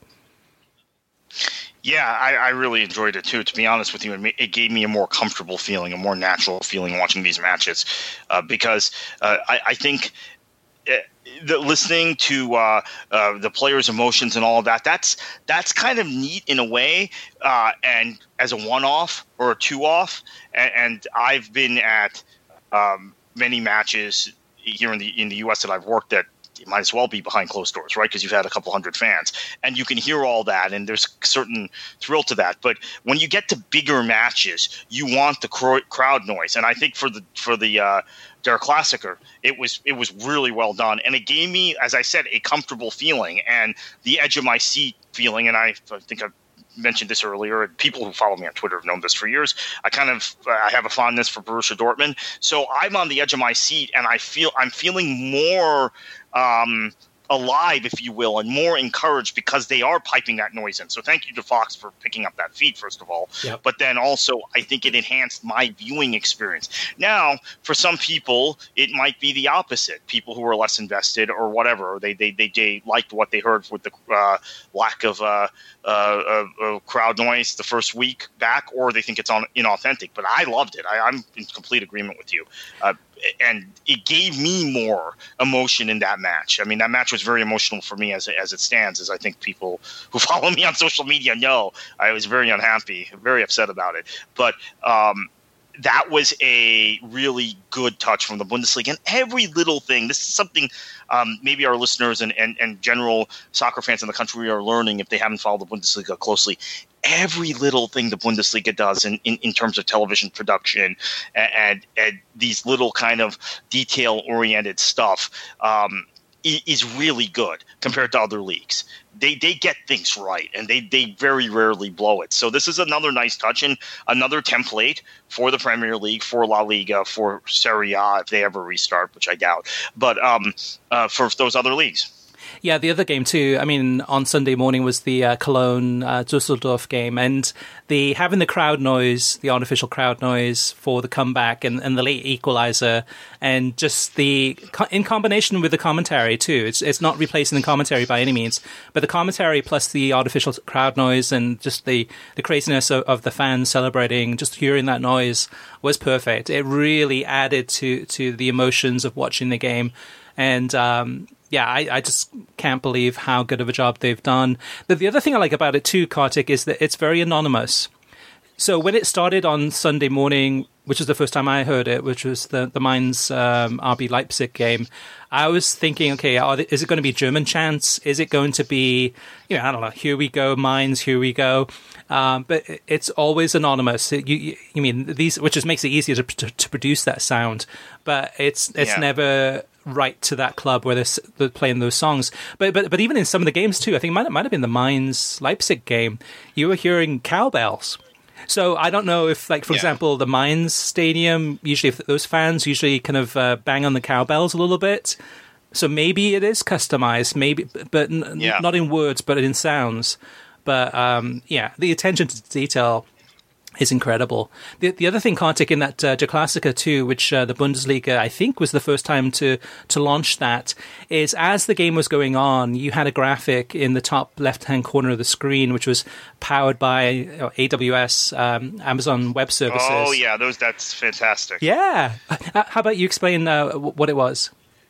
Yeah, I, I really enjoyed it too. To be honest with you, it, it gave me a more comfortable feeling, a more natural feeling watching these matches, uh, because uh, I, I think uh, the, listening to uh, uh, the players' emotions and all of that, that's that's kind of neat in a way, uh, and as a one-off or a two-off. And, and I've been at um, many matches here in the in the U S that I've worked at. It might as well be behind closed doors, right? Because you've had a couple hundred fans, and you can hear all that, and there's a certain thrill to that. But when you get to bigger matches, you want the cro- crowd noise, and I think for the for the uh, Der Klassiker, it was it was really well done, and it gave me, as I said, a comfortable feeling and the edge of my seat feeling. And I, I think I've mentioned this earlier, and people who follow me on Twitter have known this for years. I kind of I have a fondness for Borussia Dortmund, so I'm on the edge of my seat, and I feel I'm feeling more Um, alive, if you will, and more encouraged because they are piping that noise in. So thank you to Fox for picking up that feed, first of all. Yep. But then also, I think it enhanced my viewing experience. Now, for some people, it might be the opposite. People who are less invested or whatever, they they they, they liked what they heard with the uh, lack of uh, uh, uh, crowd noise the first week back, or they think it's on, inauthentic. But I loved it. I, I'm in complete agreement with you. Uh, And it gave me more emotion in that match. I mean, that match was very emotional for me as as it stands, as I think people who follow me on social media know. I was very unhappy, very upset about it. But um, that was a really good touch from the Bundesliga. And every little thing, this is something um, maybe our listeners and, and, and general soccer fans in the country are learning if they haven't followed the Bundesliga closely. Every little thing the Bundesliga does in, in, in terms of television production and, and, and these little kind of detail-oriented stuff um, is really good compared to other leagues. They they get things right, and they, they very rarely blow it. So this is another nice touch and another template for the Premier League, for La Liga, for Serie A, if they ever restart, which I doubt, but um, uh, for those other leagues. Yeah, the other game too. I mean, on Sunday morning was the uh, Cologne uh, Dusseldorf game, and the having the crowd noise, the artificial crowd noise for the comeback and, and the late equalizer, and just the in combination with the commentary too. It's it's not replacing the commentary by any means, but the commentary plus the artificial crowd noise and just the the craziness of, of the fans celebrating, just hearing that noise was perfect. It really added to to the emotions of watching the game, and. Um, Yeah, I, I just can't believe how good of a job they've done. But the other thing I like about it too, Kartik, is that it's very anonymous. So when it started on Sunday morning, which was the first time I heard it, which was the, the Mainz um, R B Leipzig game, I was thinking, okay, are they, is it going to be German chants? Is it going to be, you know, I don't know, here we go, Mainz, here we go. Um, but it's always anonymous. You, you, you mean these, which just makes it easier to, to, to produce that sound. But it's it's yeah. never right to that club where they're, they're playing those songs. But but but even in some of the games too, I think it might, it might have been the Mainz Leipzig game, you were hearing cowbells. So I don't know if, like, for yeah. example, the Mainz stadium, usually if those fans usually kind of uh, bang on the cowbells a little bit. So maybe it is customized, maybe, but n- yeah. not in words, but in sounds. But um, yeah, the attention to detail is incredible. The the other thing, Kartik, in that uh, Der Klassiker too, which uh, the Bundesliga, I think, was the first time to, to launch that, is as the game was going on, you had a graphic in the top left-hand corner of the screen, which was powered by you know, A W S, um, Amazon Web Services. Oh, yeah, those that's fantastic. Yeah. How about you explain uh, what it was?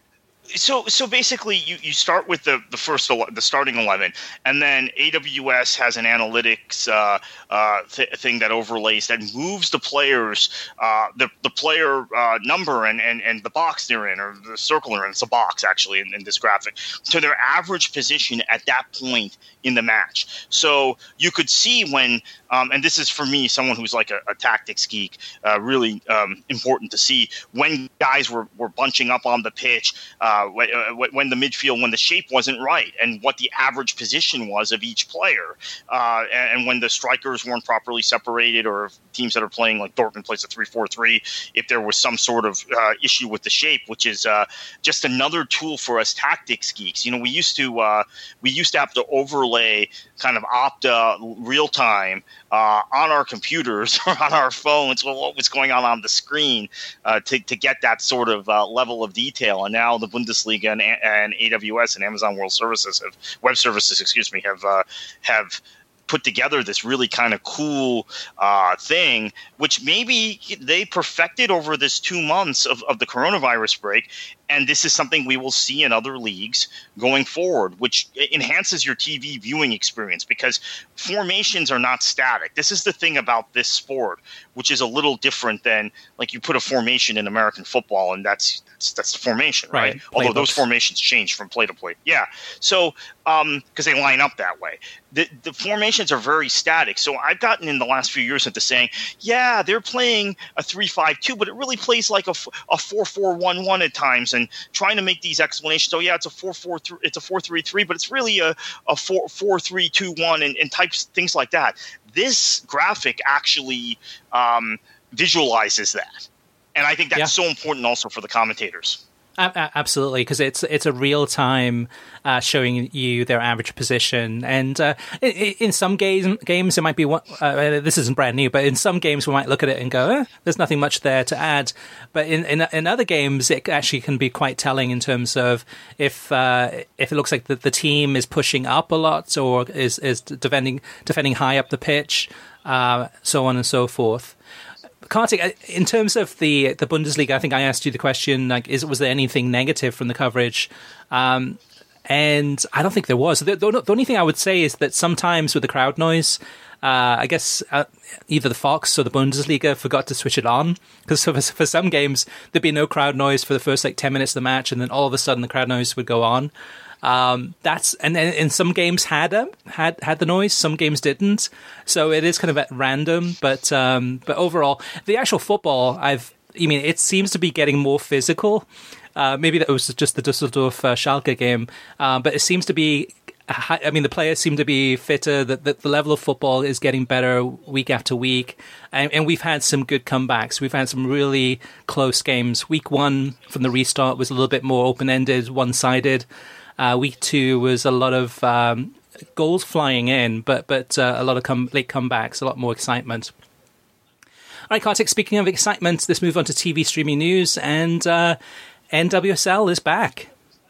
So, so basically, you, you start with the the first the starting eleven, and then A W S has an analytics uh, uh, th- thing that overlays that moves the players uh, the the player uh, number and, and, and the box they're in, or the circle they're in. It's a box actually in, in this graphic, to their average position at that point in the match. So you could see when Um, and this is, for me, someone who's like a, a tactics geek, uh, really um, important to see when guys were, were bunching up on the pitch, uh, when, uh, when the midfield, when the shape wasn't right, and what the average position was of each player. Uh, and, and when the strikers weren't properly separated, or teams that are playing like Dortmund plays a three four three, if there was some sort of uh, issue with the shape, which is uh, just another tool for us tactics geeks. You know, we used to uh, we used to have to overlay kind of Opta real time uh, on our computers or on our phones, what was going on on the screen uh, to to get that sort of uh, level of detail. And now the Bundesliga and, and A W S and Amazon World Services have web services, excuse me, have uh, have. put together this really kind of cool uh, thing, which maybe they perfected over this two months of, of the coronavirus break. And this is something we will see in other leagues going forward, which enhances your T V viewing experience, because formations are not static. This is the thing about this sport, which is a little different than, like, you put a formation in American football, and that's that's, that's the formation, right? right. Although those formations change from play to play. Yeah. So, um, because they line up that way. The, the formations are very static. So I've gotten in the last few years into saying, yeah, they're playing a three five two, but it really plays like a, a four four one one at times, and trying to make these explanations. Oh, yeah, it's a four four three, it's a four three three, but it's really a, a four four three two one, and, and types things like that. This graphic actually um, visualizes that. And I think that's yeah. so important also for the commentators. Absolutely, because it's it's a real time uh, showing you their average position, and uh, in, in some games games it might be one, uh, this isn't brand new, but in some games we might look at it and go, eh, "There's nothing much there to add." But in, in in other games, it actually can be quite telling in terms of if uh, if it looks like the, the team is pushing up a lot, or is is defending defending high up the pitch, uh, so on and so forth. Kartik, in terms of the the Bundesliga, I think I asked you the question, like, is was there anything negative from the coverage? Um, and I don't think there was. The, the, the only thing I would say is that sometimes with the crowd noise, uh, I guess uh, either the Fox or the Bundesliga forgot to switch it on, because for, for some games there'd be no crowd noise for the first like ten minutes of the match, and then all of a sudden the crowd noise would go on. Um, that's and then in some games had um, had had the noise, some games didn't. So it is kind of at random, but um, but overall, the actual football, I've I mean, it seems to be getting more physical. Uh, maybe that was just the Dusseldorf uh, Schalke game, uh, but it seems to be. I mean, the players seem to be fitter. That the, the level of football is getting better week after week, and, and we've had some good comebacks. We've had some really close games. Week one from the restart was a little bit more open-ended, one-sided. Uh, week two was a lot of um, goals flying in, but but uh, a lot of come, late comebacks, a lot more excitement. All right, Kartik, speaking of excitement, let's move on to T V streaming news, and uh, N W S L is back.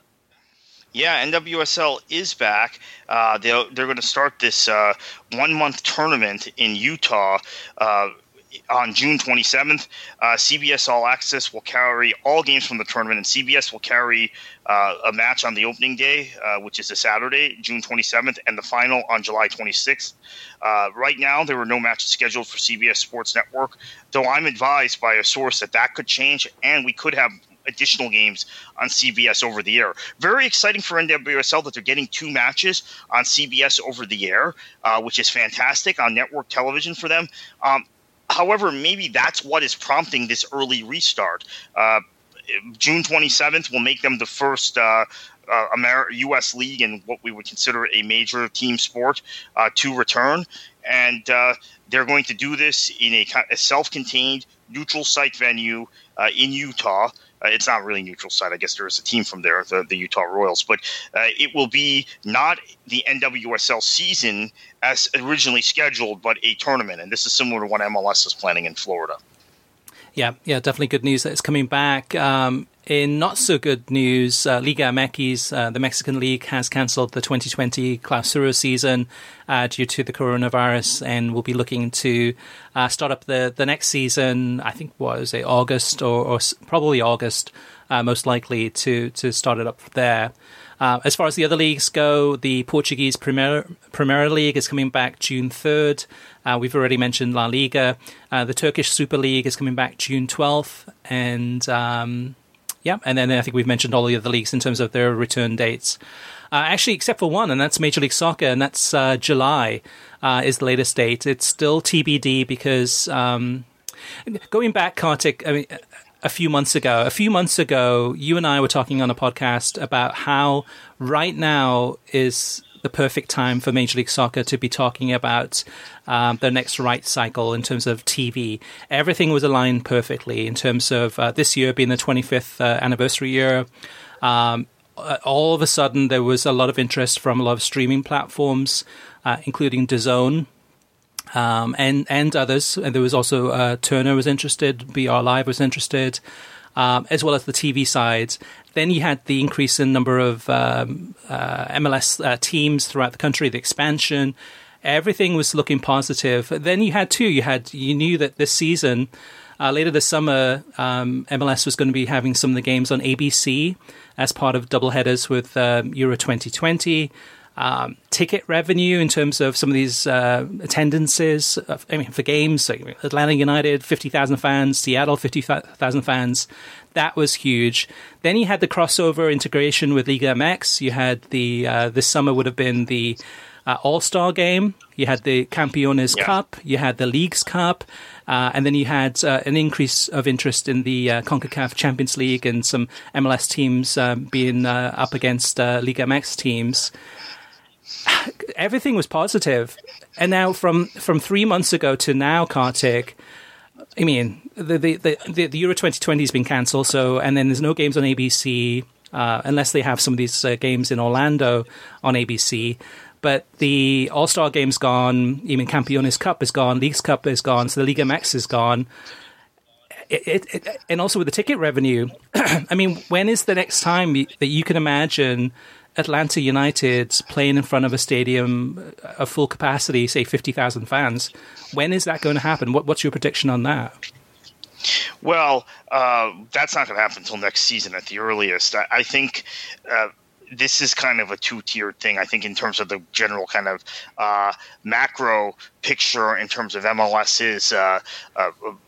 Yeah, N W S L is back. Uh, they're they're going to start this uh, one-month tournament in Utah uh on June twenty-seventh. Uh, C B S All Access will carry all games from the tournament, and C B S will carry uh, a match on the opening day, uh, which is a Saturday, June twenty-seventh, and the final on July twenty-sixth. Uh, right now, there were no matches scheduled for C B S Sports Network, though I'm advised by a source that that could change, and we could have additional games on C B S over the air. Very exciting for N W S L that they're getting two matches on C B S over the air, uh, which is fantastic on network television for them. Um, However, maybe that's what is prompting this early restart. Uh, June twenty-seventh will make them the first uh, uh, Amer- U S league in what we would consider a major team sport uh, to return. And uh, they're going to do this in a, a self-contained neutral site venue uh, in Utah. Uh, it's not really neutral site. I guess there is a team from there, the, the Utah Royals. But uh, it will be not the N W S L season as originally scheduled, but a tournament. And this is similar to what M L S is planning in Florida. Yeah, yeah, definitely good news that it's coming back. Um, in not so good news, uh, Liga M X, uh, the Mexican League, has cancelled the twenty twenty Clausura season uh, due to the coronavirus, and will be looking to uh, start up the, the next season. I think what was it, August or, or probably August, uh, most likely to to start it up there. Uh, as far as the other leagues go, the Portuguese Premier, Premier League is coming back June third. Uh, we've already mentioned La Liga. Uh, the Turkish Super League is coming back June twelfth. And um, Yeah, and then I think we've mentioned all the other leagues in terms of their return dates. Uh, actually, except for one, and that's Major League Soccer, and that's uh, July uh, is the latest date. It's still T B D because um, going back, Kartik, I mean, a few months ago, a few months ago, you and I were talking on a podcast about how right now is the perfect time for Major League Soccer to be talking about um, the next right cycle in terms of T V. Everything was aligned perfectly in terms of uh, this year being the twenty-fifth uh, anniversary year. Um, all of a sudden, there was a lot of interest from a lot of streaming platforms, uh, including DAZN um, and and others. And there was also uh, Turner was interested, B R Live was interested, um, as well as the T V side. Then you had the increase in number of um, uh, M L S uh, teams throughout the country, the expansion. Everything was looking positive. Then you had two. You had you knew that this season, uh, later this summer, um, M L S was going to be having some of the games on A B C as part of doubleheaders with um, Euro twenty twenty. Um, ticket revenue in terms of some of these uh, attendances, of, I mean, for games, like Atlanta United, fifty thousand fans, Seattle, fifty thousand fans. That was huge. Then you had the crossover integration with Liga M X. You had the, uh, this summer would have been the uh, All-Star game. You had the Campeones yeah. Cup. You had the Leagues Cup. Uh, and then you had uh, an increase of interest in the uh, CONCACAF Champions League and some M L S teams um, being uh, up against uh, Liga M X teams. Everything was positive. And now from, from three months ago to now, Kartik, I mean, the the, the, the Euro twenty twenty has been cancelled, so and then there's no games on A B C uh, unless they have some of these uh, games in Orlando on A B C. But the All-Star game's gone, even Campeones Cup is gone, Leagues Cup is gone, so the Liga M X is gone. It, it, it, and also with the ticket revenue, I mean, when is the next time that you can imagine Atlanta United playing in front of a stadium of full capacity, say fifty thousand fans? When is that going to happen? What, what's your prediction on that? Well, uh, that's not going to happen until next season at the earliest. I, I think uh, this is kind of a two-tiered thing. I think in terms of the general kind of uh, macro picture in terms of MLS's uh, uh,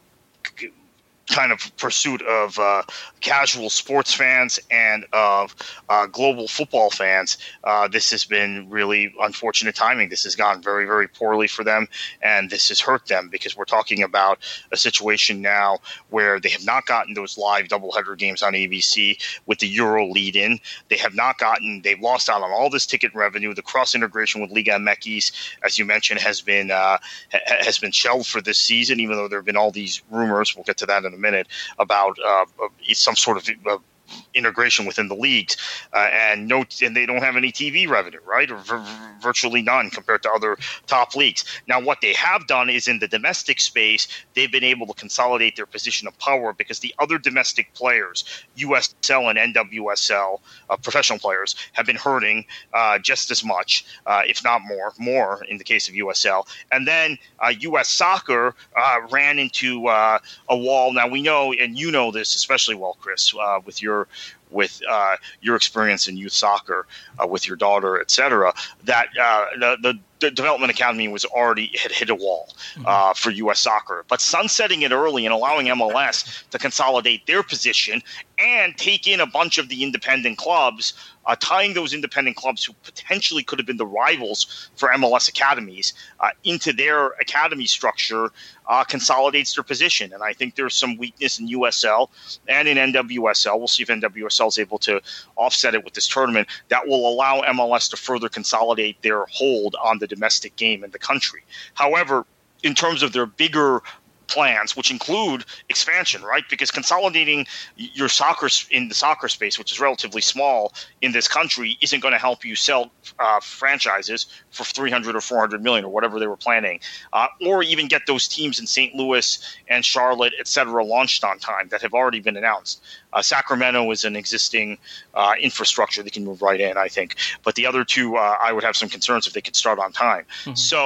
kind of pursuit of uh, casual sports fans and of uh, global football fans, uh, this has been really unfortunate timing. This has gone very, very poorly for them, and this has hurt them because we're talking about a situation now where they have not gotten those live doubleheader games on A B C with the Euro lead-in. They have not gotten – they've lost out on all this ticket revenue. The cross-integration with Liga M X, as you mentioned, has been uh, ha- has been shelved for this season, even though there have been all these rumors. We'll get to that in a minute about uh, some sort of uh, integration within the leagues, uh, and no, and they don't have any T V revenue, right, or v- virtually none compared to other top leagues. Now, what they have done is in the domestic space, they've been able to consolidate their position of power because the other domestic players, U S L and N W S L, uh, professional players, have been hurting uh, just as much, uh, if not more, more in the case of U S L. And then uh, U S Soccer uh, ran into uh, a wall. Now, we know, and you know this especially well, Chris, uh, with your with uh, your experience in youth soccer uh, with your daughter, et cetera, that uh, the, the, the Development Academy was already had hit a wall uh, for U S Soccer. But sunsetting it early and allowing M L S to consolidate their position and take in a bunch of the independent clubs, uh, tying those independent clubs who potentially could have been the rivals for M L S academies uh, into their academy structure uh, consolidates their position. And I think there's some weakness in U S L and in N W S L. We'll see if N W S L is able to offset it with this tournament. That will allow M L S to further consolidate their hold on the domestic game in the country. However, in terms of their bigger plans, which include expansion, right? Because consolidating your soccer in the soccer space, which is relatively small in this country, isn't going to help you sell uh, franchises for three hundred or four hundred million or whatever they were planning, uh, or even get those teams in Saint Louis and Charlotte, et cetera, launched on time that have already been announced. Uh, Sacramento is an existing uh, infrastructure that can move right in, I think. But the other two, uh, I would have some concerns if they could start on time. Mm-hmm. So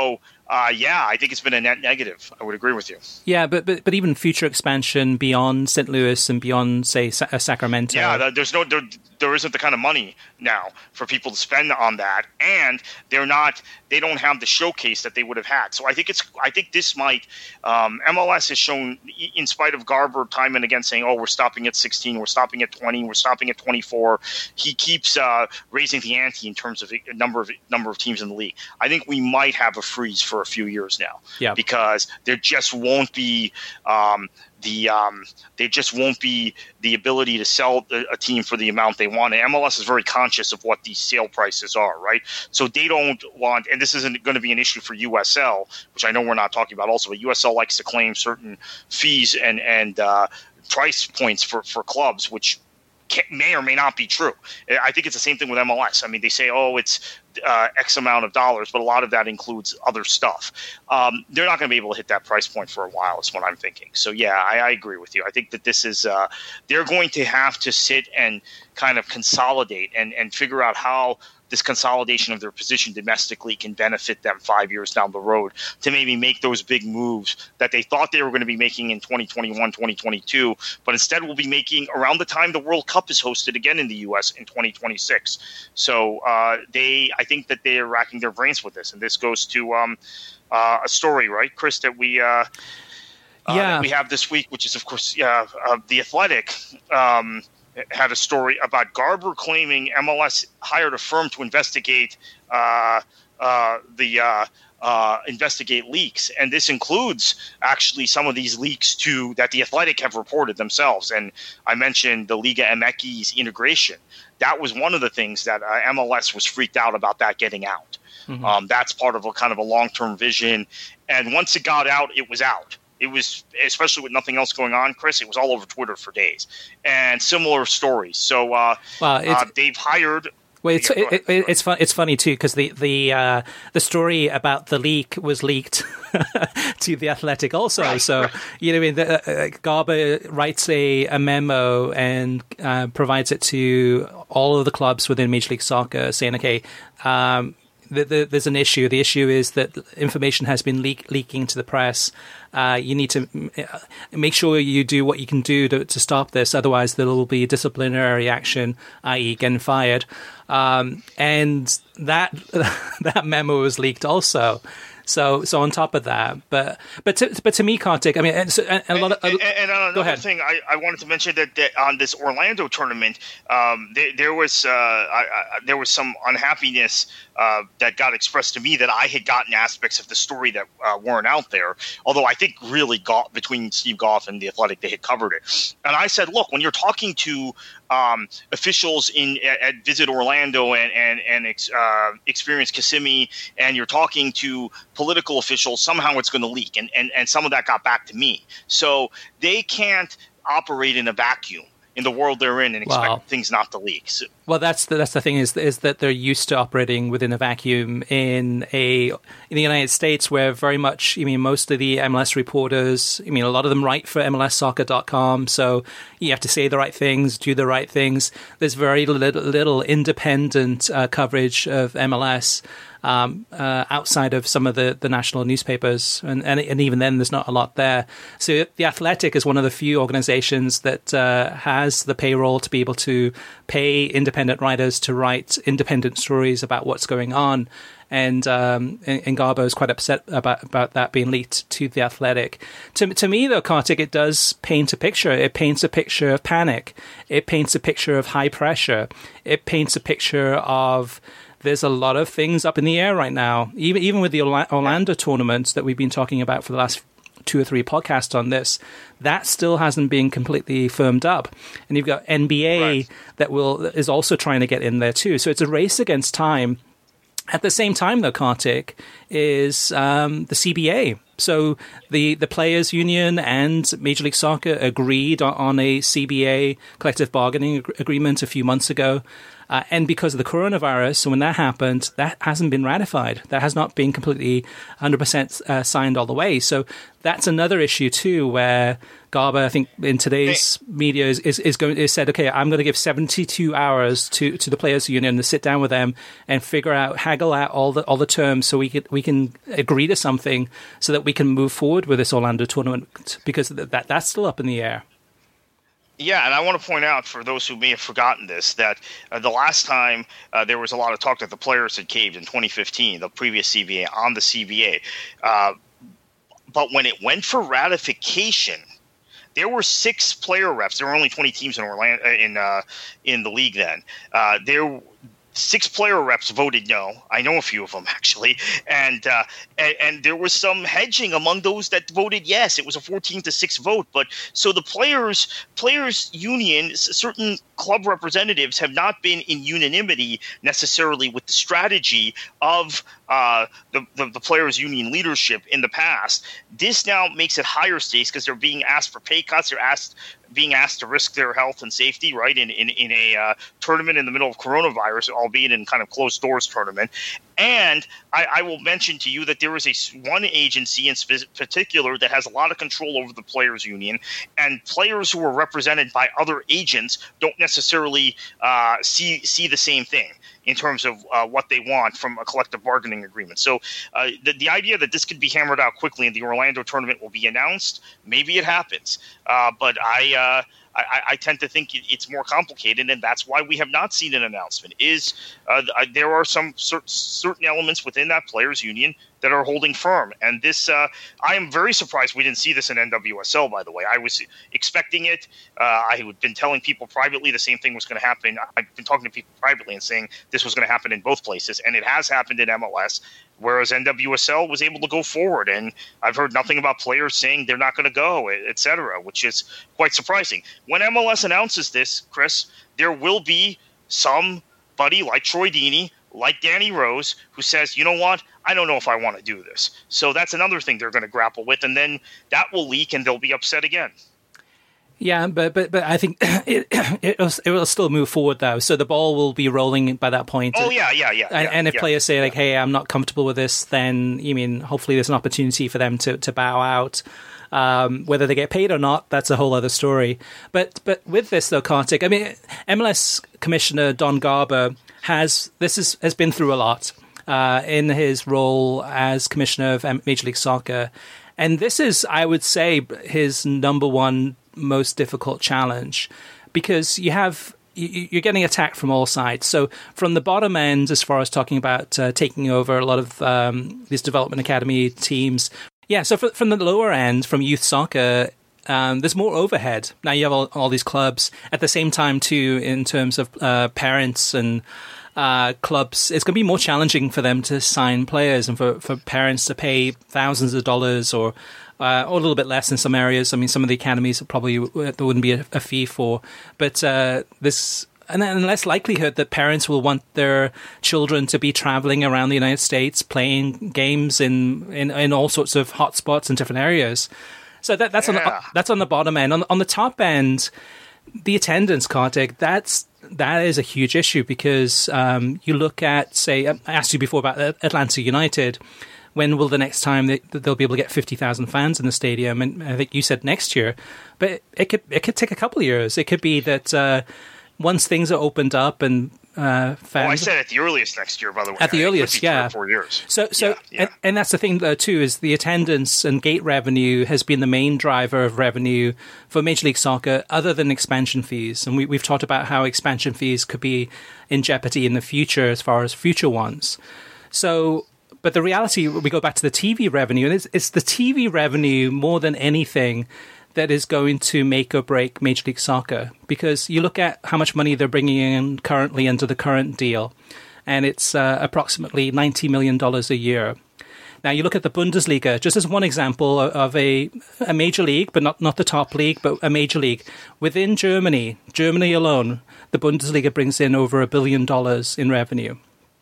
uh, yeah, I think it's been a net negative. I would agree with you. Yeah, but but, but even future expansion beyond Saint Louis and beyond, say, Sa- Sacramento. Yeah, there's no there, there isn't the kind of money now for people to spend on that, and they're not they don't have the showcase that they would have had. So I think it's I think this might um, M L S has shown, in spite of Garber time and again saying, oh, we're stopping at sixteen, we're stopping at twenty, we're stopping at twenty-four. He keeps uh, raising the ante in terms of a number of number of teams in the league. I think we might have a freeze for a few years now, yeah. because there just won't be um, the um, there just won't be the ability to sell a, a team for the amount they want. And M L S is very conscious of what these sale prices are, right? So they don't want, and this isn't going to be an issue for U S L, which I know we're not talking about also, but U S L likes to claim certain fees and and uh, price points for, for clubs, which can, may or may not be true. I think it's the same thing with M L S. I mean, they say, oh, it's uh, X amount of dollars, but a lot of that includes other stuff. Um, they're not going to be able to hit that price point for a while, is what I'm thinking. So, yeah, I, I agree with you. I think that this is uh, – they're going to have to sit and kind of consolidate and, and figure out how – this consolidation of their position domestically can benefit them five years down the road to maybe make those big moves that they thought they were going to be making in twenty twenty-one, twenty twenty-two, but instead will be making around the time the World Cup is hosted again in the U S in twenty twenty-six. So uh, they, I think that they are racking their brains with this, and this goes to um, uh, a story, right, Chris, that we uh, uh, yeah. that we have this week, which is of course yeah, uh, the Athletic. Um, had a story about Garber claiming M L S hired a firm to investigate uh, uh, the uh, uh, investigate leaks, and this includes actually some of these leaks to that the Athletic have reported themselves. And I mentioned the Liga M X integration. That was one of the things that uh, M L S was freaked out about that getting out. Mm-hmm. Um, that's part of a kind of a long-term vision, and once it got out, it was out. It was, especially with nothing else going on, Chris, it was all over Twitter for days. And similar stories. So uh, well, uh, they've hired... Well, it's it, it, it's fun. It's funny too because the the uh, the story about the leak was leaked to the Athletic also. Right, so right. you know, I mean, the, uh, Garber writes a, a memo and uh, provides it to all of the clubs within Major League Soccer, saying, "Okay, um, the, the, there's an issue. The issue is that information has been leak, leaking to the press. Uh, you need to make sure you do what you can do to, to stop this. Otherwise, there will be disciplinary action, that is, getting fired." Um, and that that memo was leaked also. So, so on top of that, but but to, but to me, Kartik, I mean, and, and a lot of. And, and, and another go ahead. thing, I, I wanted to mention that, that on this Orlando tournament, um, there, there was uh, I, I, there was some unhappiness uh, that got expressed to me that I had gotten aspects of the story that uh, weren't out there. Although I think really Goff, between Steve Goff and the Athletic, they had covered it. And I said, look, when you're talking to um, officials in at, at Visit Orlando and and and ex, uh, Experience Kissimmee, and you're talking to political officials, somehow it's going to leak. And, and, and some of that got back to me. So they can't operate in a vacuum in the world they're in and expect wow. things not to leak. So, well, that's the, that's the thing is is that they're used to operating within a vacuum in a in the United States, where very much, I mean, most of the M L S reporters, I mean, a lot of them write for M L S soccer dot com, so you have to say the right things, do the right things. There's very little, little independent uh, coverage of M L S. Um, uh, outside of some of the, the national newspapers, and, and and even then, there's not a lot there. So the Athletic is one of the few organizations that uh, has the payroll to be able to pay independent writers to write independent stories about what's going on. And um, and Garbo is quite upset about, about that being leaked to the Athletic. To to me, though, Kartik, it does paint a picture. It paints a picture of panic. It paints a picture of high pressure. It paints a picture of there's a lot of things up in the air right now. Even even with the Orlando tournament that we've been talking about for the last two or three podcasts on this, that still hasn't been completely firmed up. And you've got N B A right. that will is also trying to get in there too. So it's a race against time. At the same time, though, Kartik, is um, the C B A. So the, the Players Union and Major League Soccer agreed on, on a C B A collective bargaining ag- agreement a few months ago. Uh, and because of the coronavirus, so when that happened, that hasn't been ratified. That has not been completely one hundred percent uh, signed all the way. So that's another issue too, where Garber, I think in today's hey. media, is, is, is going is said, okay, I'm going to give seventy-two hours to, to the players' union to sit down with them and figure out, haggle out all the all the terms, so we can we can agree to something, so that we can move forward with this Orlando tournament, because that that's still up in the air. Yeah, and I want to point out, for those who may have forgotten this, that uh, the last time uh, there was a lot of talk that the players had caved in twenty fifteen, the previous C B A, on the C B A. Uh, but when it went for ratification, there were six player reps. There were only twenty teams in Orlando in uh, in the league then. Uh, there. Six player reps voted no. I know a few of them, actually. And, uh, and and there was some hedging among those that voted yes. It was a fourteen to six vote. But so the players players union, certain club representatives have not been in unanimity necessarily with the strategy of uh, the, the, the players union leadership in the past. This now makes it higher stakes because they're being asked for pay cuts. They're asked being asked to risk their health and safety, right, in, in, in a uh, tournament in the middle of coronavirus, albeit in kind of closed doors tournament. And I, I will mention to you that there is a one agency in spe- particular that has a lot of control over the players' union, and players who are represented by other agents don't necessarily uh, see see the same thing in terms of uh, what they want from a collective bargaining agreement. So uh, the, the idea that this could be hammered out quickly and the Orlando tournament will be announced, maybe it happens. Uh, but I, uh, I I tend to think it's more complicated, and that's why we have not seen an announcement. Is uh, there are some cer- certain elements within that players' union that are holding firm. And this, uh, I am very surprised we didn't see this in N W S L, by the way. I was expecting it. Uh, I had been telling people privately the same thing was going to happen. I've been talking to people privately and saying this was going to happen in both places, and it has happened in M L S, whereas N W S L was able to go forward. And I've heard nothing about players saying they're not going to go, et cetera, which is quite surprising. When M L S announces this, Chris, there will be somebody like Troy Deeney, like Danny Rose, who says, you know what, I don't know if I want to do this. So that's another thing they're going to grapple with, and then that will leak and they'll be upset again. Yeah, but but but I think it it will, it will still move forward though. So the ball will be rolling by that point. Oh yeah, yeah, yeah. And, yeah, and if yeah, players say like, yeah. "Hey, I'm not comfortable with this," then you mean hopefully there's an opportunity for them to to bow out. Um, whether they get paid or not, that's a whole other story. But but with this though, Kartik, I mean, M L S Commissioner Don Garber has this is, has been through a lot uh, in his role as Commissioner of Major League Soccer, and this is, I would say, his number one most difficult challenge, because you have you're getting attacked from all sides. So from the bottom end, as far as talking about uh, taking over a lot of um, these development academy teams, yeah. So for, from the lower end, from youth soccer, um, there's more overhead. Now you have all, all these clubs at the same time too, in terms of uh, parents and uh, clubs. It's going to be more challenging for them to sign players and for, for parents to pay thousands of dollars or Uh, or a little bit less in some areas. I mean, some of the academies probably there wouldn't be a, a fee for, but uh, this and then less likelihood that parents will want their children to be traveling around the United States playing games in in, in all sorts of hotspots in different areas. So that that's yeah. on the, that's on the bottom end. On on the top end, the attendance, Kartik, that's that is a huge issue, because um, you look at, say, I asked you before about Atlanta United. When will the next time they, they'll be able to get fifty thousand fans in the stadium? And I think you said next year, but it could it could take a couple of years. It could be that uh, once things are opened up and uh, fans. Oh, I said at the earliest next year, by the way. At the earliest, yeah, three or four years. So, so, yeah, yeah. And, and that's the thing though too, is the attendance and gate revenue has been the main driver of revenue for Major League Soccer, other than expansion fees. And we, we've talked about how expansion fees could be in jeopardy in the future as far as future ones. So. But the reality, we go back to the T V revenue, and it's, it's the T V revenue more than anything that is going to make or break Major League Soccer. Because you look at how much money they're bringing in currently under the current deal, and it's uh, approximately ninety million dollars a year. Now, you look at the Bundesliga, just as one example of a, a major league, but not, not the top league, but a major league. Within Germany, Germany alone, the Bundesliga brings in over a billion dollars in revenue.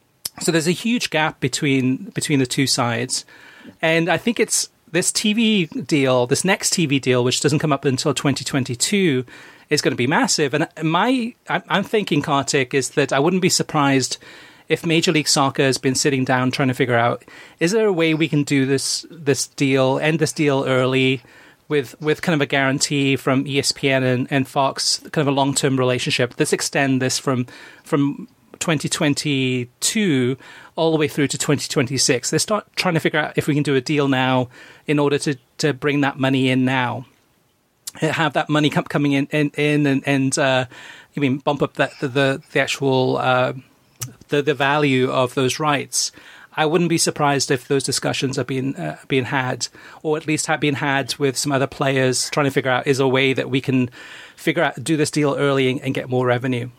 So there's a huge gap between between the two sides. And I think it's this T V deal, this next T V deal, which doesn't come up until twenty twenty-two, is going to be massive. And my, I'm thinking, Kartik, is that I wouldn't be surprised if Major League Soccer has been sitting down trying to figure out, is there a way we can do this this deal, end this deal early with with kind of a guarantee from E S P N and, and Fox, kind of a long-term relationship? Let's extend this from from twenty twenty-two all the way through to twenty twenty-six. Let's start trying to figure out if we can do a deal now in order to, to bring that money in now. Have that money come, coming in, in, in and, and uh, I mean, bump up that, the, the, the actual... Uh, The, the value of those rights. I wouldn't be surprised if those discussions are being uh, being had, or at least have been had with some other players trying to figure out, is a way that we can figure out, do this deal early and, and get more revenue.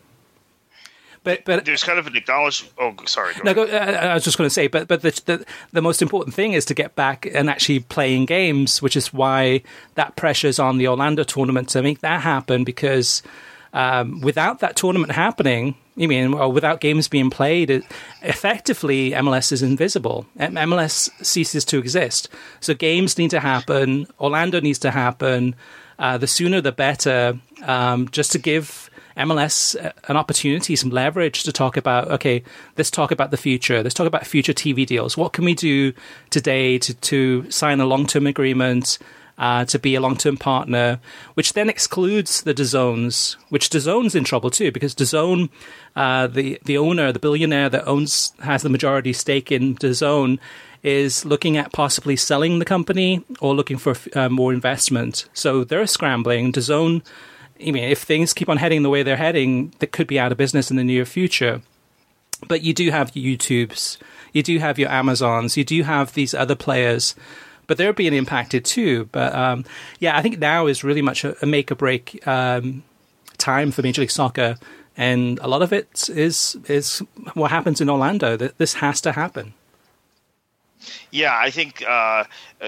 But but there's kind of an acknowledge. Oh, sorry. Go no, go, uh, I was just going to say, but but the, the the most important thing is to get back and actually playing games, which is why that pressure's on the Orlando tournament to make that happen. Because um, without that tournament happening, I mean, well, without games being played, it, effectively, M L S is invisible. M L S ceases to exist. So games need to happen. Orlando needs to happen. Uh, the sooner, the better, um, just to give M L S an opportunity, some leverage to talk about, okay, let's talk about the future. Let's talk about future T V deals. What can we do today to, to sign a long-term agreement, Uh, to be a long-term partner, which then excludes the DAZNs, which DAZN's in trouble too, because DAZN, uh, the the owner, the billionaire that owns has the majority stake in DAZN, is looking at possibly selling the company or looking for uh, more investment. So they're scrambling. DAZN, I mean, if things keep on heading the way they're heading, they could be out of business in the near future. But you do have YouTubes, you do have your Amazons, you do have these other players. But they're being impacted too. But um, yeah, I think now is really much a, a make or break um, time for Major League Soccer, and a lot of it is is what happens in Orlando. That this has to happen. Yeah, I think uh,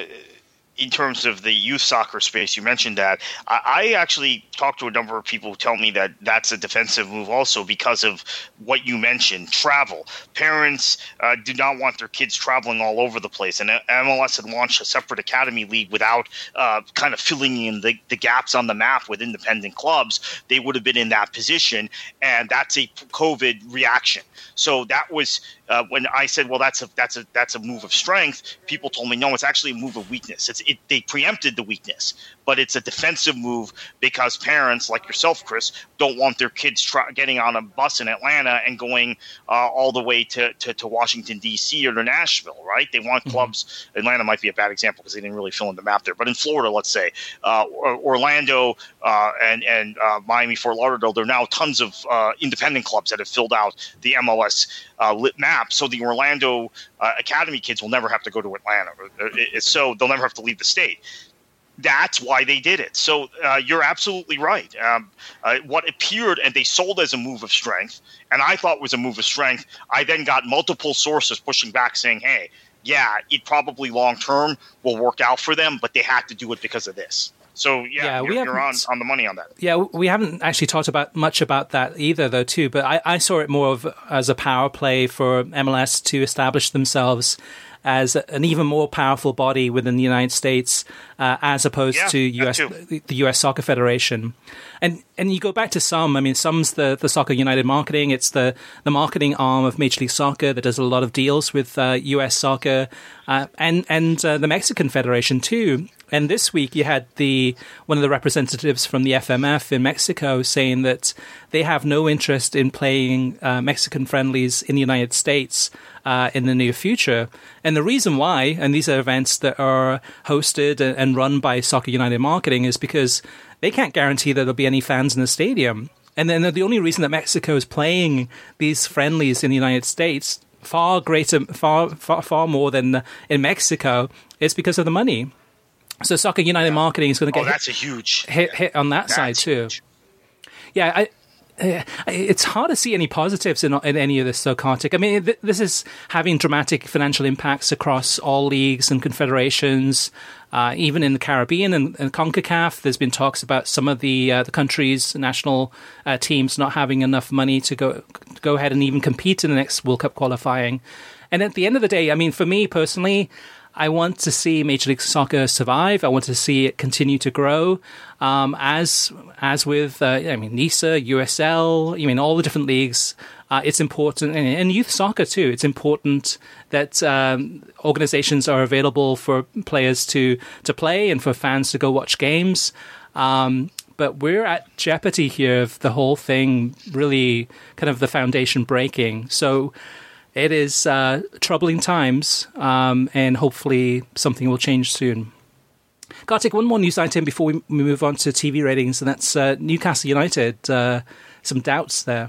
in terms of the youth soccer space, you mentioned that. I, I actually talked to a number of people who tell me that that's a defensive move also because of what you mentioned, travel. Parents uh, do not want their kids traveling all over the place. And M L S had launched a separate academy league without uh, kind of filling in the, the gaps on the map with independent clubs. They would have been in that position, and that's a COVID reaction. So that was uh, when I said, well, that's a that's a that's a move of strength. People told me, no, it's actually a move of weakness. It's it, they preempted the weakness, but it's a defensive move because parents like yourself, Chris, don't want their kids try, getting on a bus in Atlanta and going uh, all the way to, to, to Washington, D C or to Nashville, right? They want mm-hmm. clubs. Atlanta might be a bad example because they didn't really fill in the map there. But in Florida, let's say, uh, Orlando uh, and, and uh, Miami, Fort Lauderdale, there are now tons of uh, independent clubs that have filled out the M L S uh, lit map. So the Orlando uh, Academy kids will never have to go to Atlanta. So they'll never have to leave the state. That's why they did it. So uh, you're absolutely right. Um, uh, what appeared, and they sold as a move of strength, and I thought was a move of strength, I then got multiple sources pushing back saying, hey, yeah, it probably long-term will work out for them, but they had to do it because of this. So, yeah, yeah you're, you're on, on the money on that. Yeah, we haven't actually talked about much about that either, though, too. But I, I saw it more of as a power play for M L S to establish themselves as an even more powerful body within the United States, uh, as opposed yeah, to U S the U S Soccer Federation. And and you go back to some, I mean, some's the, the Soccer United Marketing. It's the, the marketing arm of Major League Soccer that does a lot of deals with uh, U S Soccer uh, and, and uh, the Mexican Federation, too. And this week you had the one of the representatives from the F M F in Mexico saying that they have no interest in playing uh, Mexican friendlies in the United States uh, in the near future. And the reason why, and these are events that are hosted and run by Soccer United Marketing, is because they can't guarantee that there'll be any fans in the stadium. And then the only reason that Mexico is playing these friendlies in the United States, far greater, far, far, far more than in Mexico, is because of the money. So Soccer United yeah. Marketing is going to get oh, that's hit, a huge hit, hit on that that's side too. Huge. Yeah, I, it's hard to see any positives in, in any of this, so Kartik. I mean, th- this is having dramatic financial impacts across all leagues and confederations, uh, even in the Caribbean and, and CONCACAF. There's been talks about some of the uh, the countries' national uh, teams not having enough money to go to go ahead and even compete in the next World Cup qualifying. And at the end of the day, I mean, for me personally, I want to see Major League Soccer survive. I want to see it continue to grow. Um, as as with, uh, I mean, NISA, U S L, I mean, all the different leagues, uh, it's important, and, and youth soccer too. It's important that um, organizations are available for players to, to play and for fans to go watch games. Um, but we're at jeopardy here of the whole thing really kind of the foundation breaking. So it is uh, troubling times, um, and hopefully something will change soon. Kartik, one more news item before we move on to T V ratings, and that's uh, Newcastle United. Uh, some doubts there.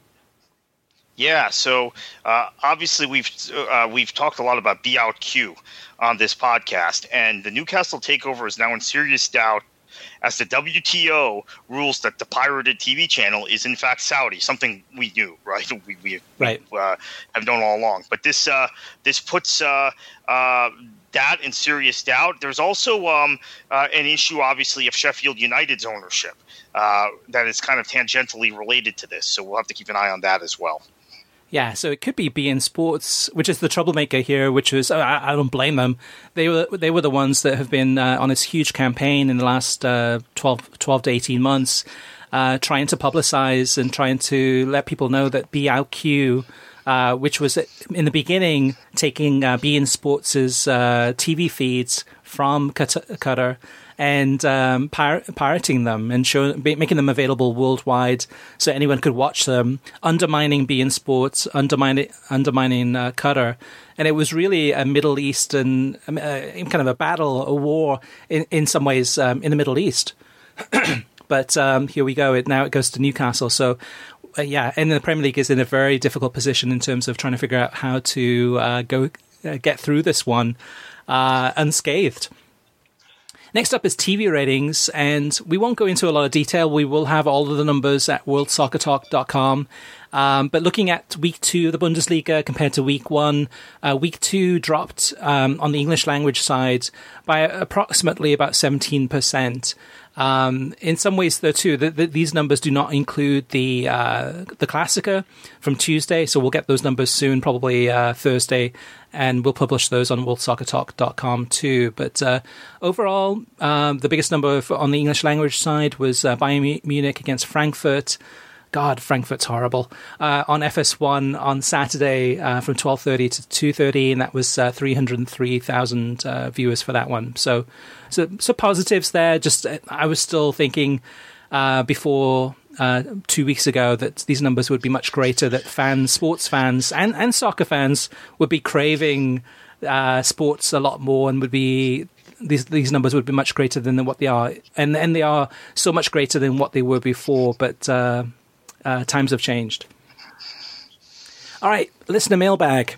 Yeah, so uh, obviously we've uh, we've talked a lot about Be Out Q on this podcast, and the Newcastle takeover is now in serious doubt as the W T O rules that the pirated T V channel is in fact Saudi, something we knew, right? We, we right. Uh, have known all along. But this uh, this puts uh, uh, that in serious doubt. There's also um, uh, an issue, obviously, of Sheffield United's ownership uh, that is kind of tangentially related to this. So we'll have to keep an eye on that as well. Yeah, so it could be beIN Sports, which is the troublemaker here, which was, I, I don't blame them. They were they were the ones that have been uh, on this huge campaign in the last uh, twelve, twelve to eighteen months, uh, trying to publicize and trying to let people know that Be Out Q, uh, which was in the beginning taking uh, beIN Sports' uh, T V feeds from Qatar and um, pir- pirating them and show, making them available worldwide so anyone could watch them, undermining beIN Sports, undermining undermining uh, Qatar. And it was really a Middle Eastern, uh, kind of a battle, a war in, in some ways um, in the Middle East. But um, here we go. It, now it goes to Newcastle. So, uh, yeah, and the Premier League is in a very difficult position in terms of trying to figure out how to uh, go uh, get through this one uh, unscathed. Next up is T V ratings, and we won't go into a lot of detail. We will have all of the numbers at world soccer talk dot com. Um, but looking at week two of the Bundesliga compared to week one, uh, week two dropped um, on the English language side by approximately about seventeen percent. Um, in some ways, though, too, the, the, these numbers do not include the uh, the Klassiker from Tuesday, so we'll get those numbers soon, probably uh, Thursday, and we'll publish those on world soccer talk dot com too. But uh, overall, um, the biggest number for, on the English language side was uh, Bayern Munich against Frankfurt. God, Frankfurt's horrible. Uh, on F S one on Saturday uh, from twelve thirty to two thirty, and that was uh, three hundred three thousand uh, viewers for that one. So, so, so positives there. Just I was still thinking uh, before uh, two weeks ago that these numbers would be much greater, that fans, sports fans and, and soccer fans would be craving uh, sports a lot more and would be... These these numbers would be much greater than what they are. And, and they are so much greater than what they were before, but... Uh, Uh, times have changed. All right, listener mailbag.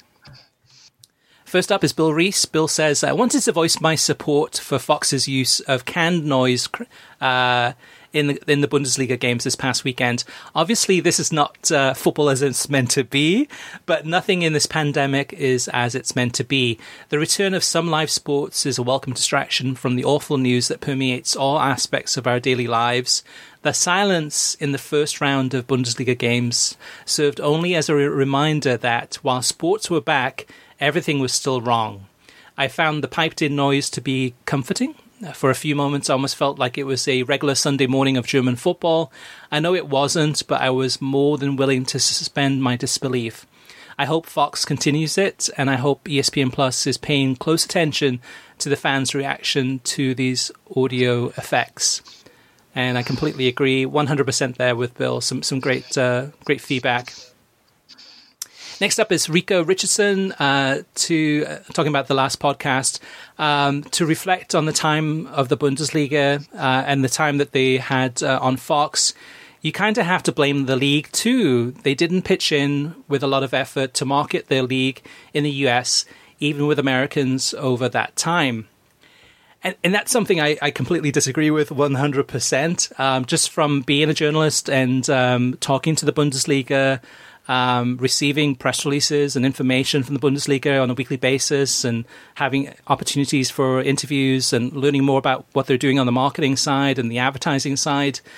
First up is Bill Reese. Bill says, I wanted to voice my support for Fox's use of canned noise uh, in the in the Bundesliga games this past weekend. Obviously, this is not uh, football as it's meant to be, but nothing in this pandemic is as it's meant to be. The return of some live sports is a welcome distraction from the awful news that permeates all aspects of our daily lives. The silence in the first round of Bundesliga games served only as a re- reminder that while sports were back, everything was still wrong. I found the piped-in noise to be comforting. For a few moments, I almost felt like it was a regular Sunday morning of German football. I know it wasn't, but I was more than willing to suspend my disbelief. I hope Fox continues it, and I hope E S P N Plus is paying close attention to the fans' reaction to these audio effects. And I completely agree, one hundred percent there with Bill. Some some great uh, great feedback. Next up is Rico Richardson, uh, to uh, talking about the last podcast, um, to reflect on the time of the Bundesliga uh, and the time that they had uh, on Fox. You kind of have to blame the league too. They didn't pitch in with a lot of effort to market their league in the U S, even with Americans over that time. And, and that's something I, I completely disagree with one hundred percent. Um, just from being a journalist and um, talking to the Bundesliga, um, receiving press releases and information from the Bundesliga on a weekly basis and having opportunities for interviews and learning more about what they're doing on the marketing side and the advertising side.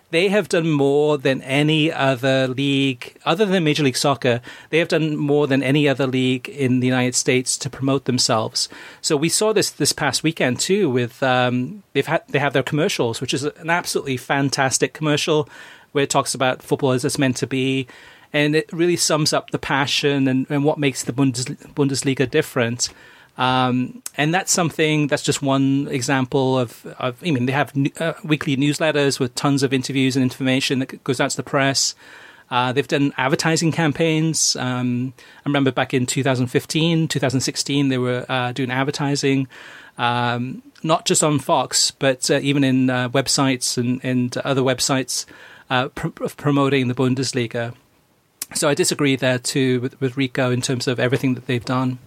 they have done more than any other league, other than Major League Soccer. They have done more than any other league in the United States to promote themselves. So we saw this this past weekend too. With um, they've had they have their commercials, which is an absolutely fantastic commercial where it talks about football as it's meant to be, and it really sums up the passion and, and what makes the Bundes, Bundesliga different. Um, and that's something, that's just one example of, of I mean, they have uh, weekly newsletters with tons of interviews and information that goes out to the press. Uh, they've done advertising campaigns. Um, I remember back in two thousand fifteen, two thousand sixteen, they were uh, doing advertising, um, not just on Fox, but uh, even in uh, websites and, and other websites uh, pr- promoting the Bundesliga. So I disagree there too with, with Rico in terms of everything that they've done.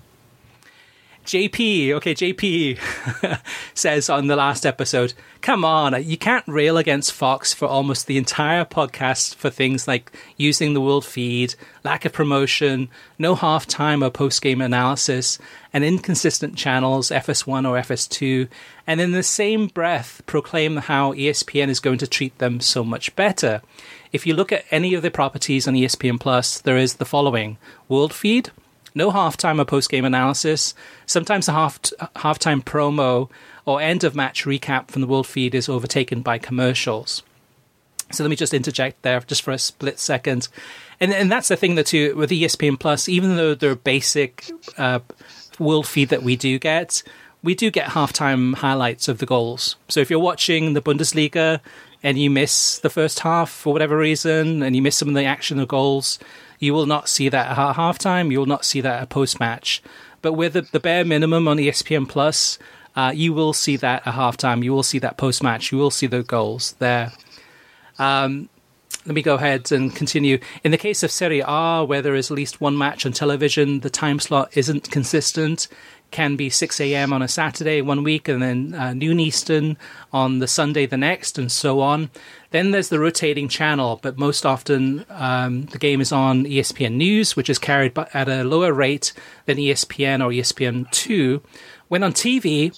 J P, okay, J P says on the last episode, come on, you can't rail against Fox for almost the entire podcast for things like using the world feed, lack of promotion, no halftime or post-game analysis, and inconsistent channels, F S one or F S two, and in the same breath proclaim how E S P N is going to treat them so much better. If you look at any of the properties on E S P N Plus, there is the following: world feed, no halftime or post-game analysis. Sometimes the half halftime promo or end-of-match recap from the world feed is overtaken by commercials. So let me just interject there just for a split second. And and that's the thing that too, with E S P N Plus, even though they're basic uh, world feed that we do get, we do get halftime highlights of the goals. So if you're watching the Bundesliga and you miss the first half for whatever reason, and you miss some of the action of goals, you will not see that at halftime. You will not see that at post-match. But with the, the bare minimum on E S P N Plus, uh, you will see that at halftime. You will see that post-match. You will see the goals there. Um, let me go ahead and continue. In the case of Serie A, where there is at least one match on television, the time slot isn't consistent. Can be six a.m. on a Saturday one week, and then uh, noon Eastern on the Sunday the next, and so on. Then there's the rotating channel, but most often um, the game is on E S P N News, which is carried by, at a lower rate than E S P N or E S P N two. When on T V,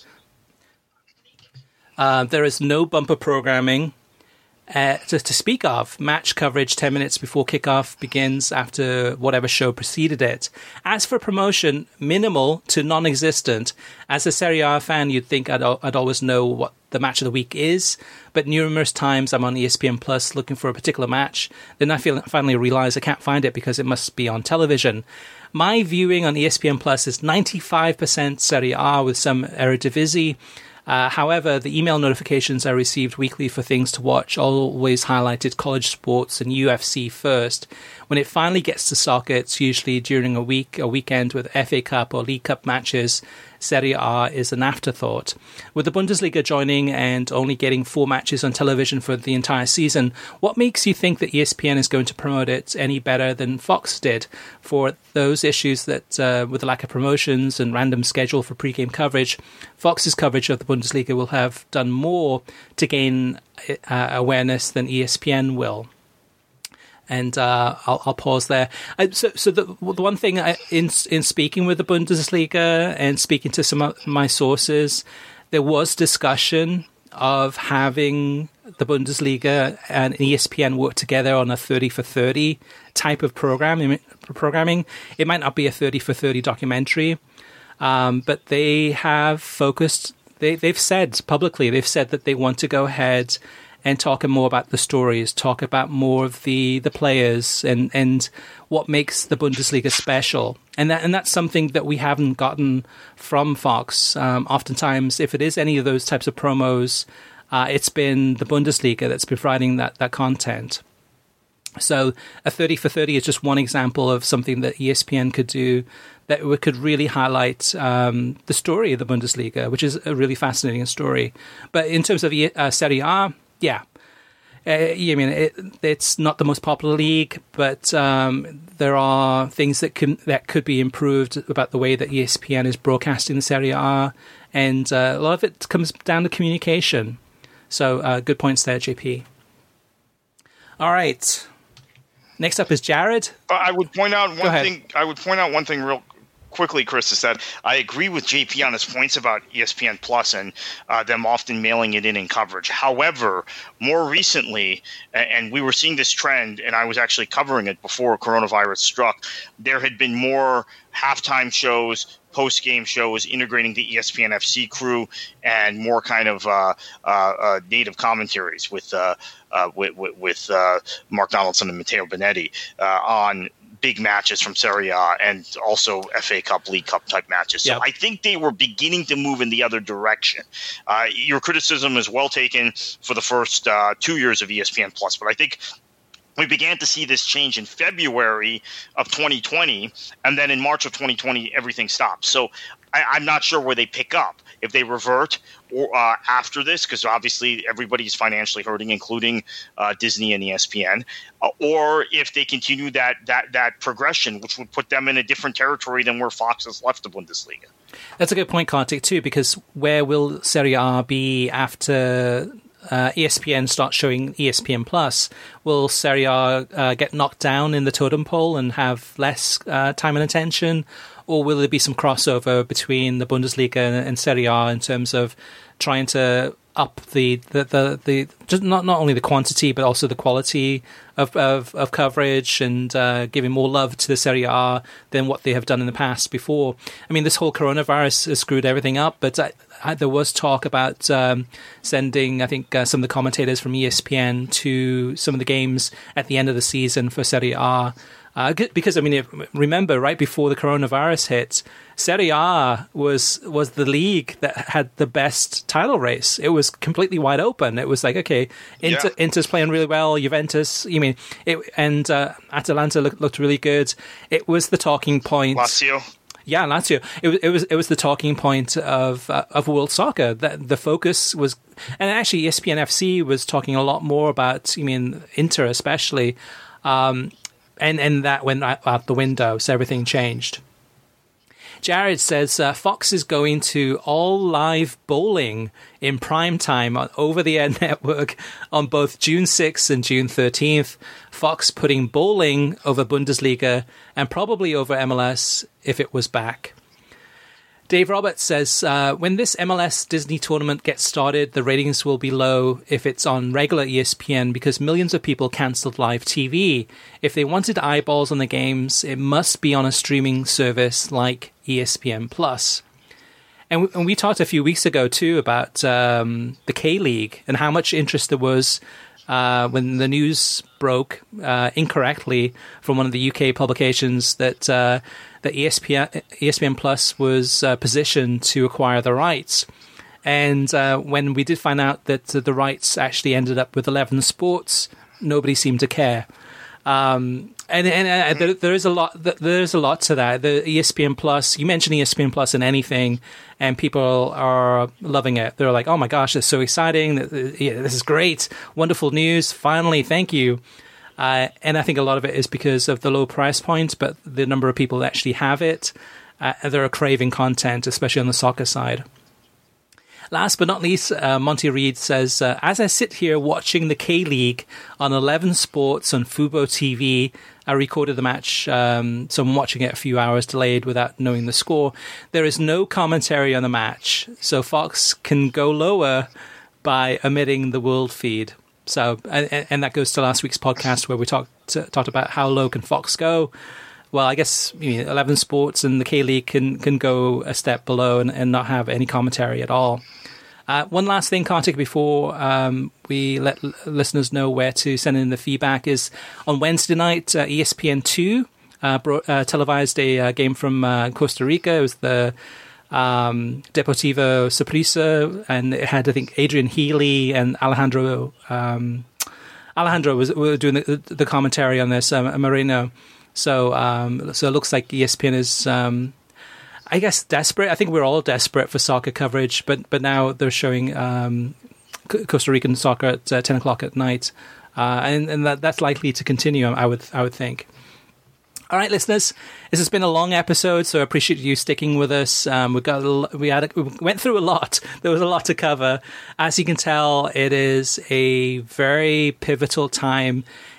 uh, there is no bumper programming uh, to, to speak of. Match coverage ten minutes before kickoff begins after whatever show preceded it. As for promotion, minimal to non-existent. As a Serie A fan, you'd think I'd, I'd always know what the match of the week is, but numerous times I'm on E S P N Plus looking for a particular match, then I feel, finally realize I can't find it because it must be on television. My viewing on E S P N Plus is ninety-five percent Serie A with some Eredivisie. Uh, however, the email notifications I received weekly for things to watch always highlighted college sports and U F C first. When it finally gets to soccer, it's usually during a week, a weekend with F A Cup or League Cup matches. Serie A is an afterthought. With the Bundesliga joining and only getting four matches on television for the entire season, what makes you think that E S P N is going to promote it any better than Fox did? For those issues that, uh, with the lack of promotions and random schedule for pre-game coverage, Fox's coverage of the Bundesliga will have done more to gain uh, awareness than E S P N will. And uh, I'll, I'll pause there. Uh, so, so the, the one thing I, in in speaking with the Bundesliga and speaking to some of my sources, there was discussion of having the Bundesliga and E S P N work together on a thirty for thirty type of program, programming. It might not be a thirty for thirty documentary, um, but they have focused. They they've said publicly. They've said that they want to go ahead and talk more about the stories, talk about more of the, the players and, and what makes the Bundesliga special. And that and that's something that we haven't gotten from Fox. Um, oftentimes, if it is any of those types of promos, uh, it's been the Bundesliga that's providing that, that content. So a thirty for thirty is just one example of something that E S P N could do that could really highlight um, the story of the Bundesliga, which is a really fascinating story. But in terms of uh, Serie A, yeah, uh, I mean, it, it's not the most popular league, but um, there are things that can that could be improved about the way that E S P N is broadcasting the Serie A, and uh, a lot of it comes down to communication. So, uh, good points there, J P. All right, next up is Jared. I would point out one thing. I would point out one thing real quickly, Chris, is that I agree with J P on his points about E S P N Plus and uh, them often mailing it in in coverage. However, more recently, and we were seeing this trend, and I was actually covering it before coronavirus struck, there had been more halftime shows, post-game shows integrating the E S P N F C crew and more kind of uh, uh, uh, native commentaries with uh, uh, with, with, with uh, Mark Donaldson and Matteo Bonetti uh, on big matches from Serie A and also F A Cup, League Cup type matches. So yep. I think they were beginning to move in the other direction. Uh, your criticism is well taken for the first uh, two years of E S P N Plus, but I think we began to see this change in February of twenty twenty, and then in March of twenty twenty, everything stopped. So I, I'm not sure where they pick up, if they revert or uh, after this, because obviously everybody's financially hurting, including uh, Disney and E S P N, uh, or if they continue that that that progression, which would put them in a different territory than where Fox has left the Bundesliga. That's a good point, Kartik, too, because where will Serie A be after Uh, E S P N starts showing E S P N Plus? Will Serie A uh, get knocked down in the totem pole and have less uh, time and attention? Or will there be some crossover between the Bundesliga and, and Serie A in terms of trying to up the the, the, the just not, not only the quantity but also the quality of of, of coverage and uh, giving more love to the Serie A than what they have done in the past before? I mean, this whole coronavirus has screwed everything up, but I, I, there was talk about um, sending, I think, uh, some of the commentators from E S P N to some of the games at the end of the season for Serie A. Uh, because, I mean, if, remember, right before the coronavirus hit, Serie A was was the league that had the best title race. It was completely wide open. It was like, okay, Inter, yeah. Inter's playing really well, Juventus, you mean, it, and uh, Atalanta look, looked really good. It was the talking point. Lazio. Yeah, Lazio. It was it was it was the talking point of uh, of world soccer. That the focus was, and actually E S P N F C was talking a lot more about, I mean, Inter especially. Um, And and that went out the window, so everything changed. Jared says uh, Fox is going to all live bowling in prime time on over-the-air network on both June sixth and June thirteenth. Fox putting bowling over Bundesliga and probably over M L S if it was back. Dave Roberts says, uh, when this M L S Disney tournament gets started, the ratings will be low if it's on regular E S P N because millions of people cancelled live T V. If they wanted eyeballs on the games, it must be on a streaming service like E S P N Plus. And we, and we talked a few weeks ago, too, about um, the K-League and how much interest there was uh, when the news broke uh, incorrectly from one of the U K publications that... Uh, that E S P N, E S P N Plus was uh, positioned to acquire the rights. And uh, when we did find out that uh, the rights actually ended up with Eleven Sports, nobody seemed to care. Um, and and uh, there, there is a lot. There is a lot to that. The E S P N Plus. You mentioned E S P N Plus in anything, and people are loving it. They're like, "Oh my gosh, it's so exciting! This is great, wonderful news! Finally, thank you." Uh, and I think a lot of it is because of the low price point, but the number of people that actually have it, uh, they're craving content, especially on the soccer side. Last but not least, uh, Monty Reed says, uh, as I sit here watching the K-League on Eleven Sports on Fubo T V, I recorded the match, um, so I'm watching it a few hours delayed without knowing the score. There is no commentary on the match, so Fox can go lower by omitting the world feed. So, and, and that goes to last week's podcast where we talked talked about how low can Fox go. Well, I guess you know, Eleven Sports and the K-League can, can go a step below and, and not have any commentary at all. Uh, one last thing, Kartik, before um, we let l- listeners know where to send in the feedback is on Wednesday night, uh, E S P N two uh, brought, uh, televised a uh, game from uh, Costa Rica. It was the Um, Deportivo Saprissa, and it had, I think, Adrian Healy and Alejandro. Um, Alejandro was were doing the, the commentary on this, um, Moreno. So, um, so it looks like E S P N is, um, I guess, desperate. I think we're all desperate for soccer coverage, but but now they're showing um, Costa Rican soccer at uh, ten o'clock at night, uh, and and that, that's likely to continue. I would I would think. All right, listeners, this has been a long episode, so I appreciate you sticking with us. Um, we got a, we had a, we went through a lot. There was a lot to cover. As you can tell, it is a very pivotal time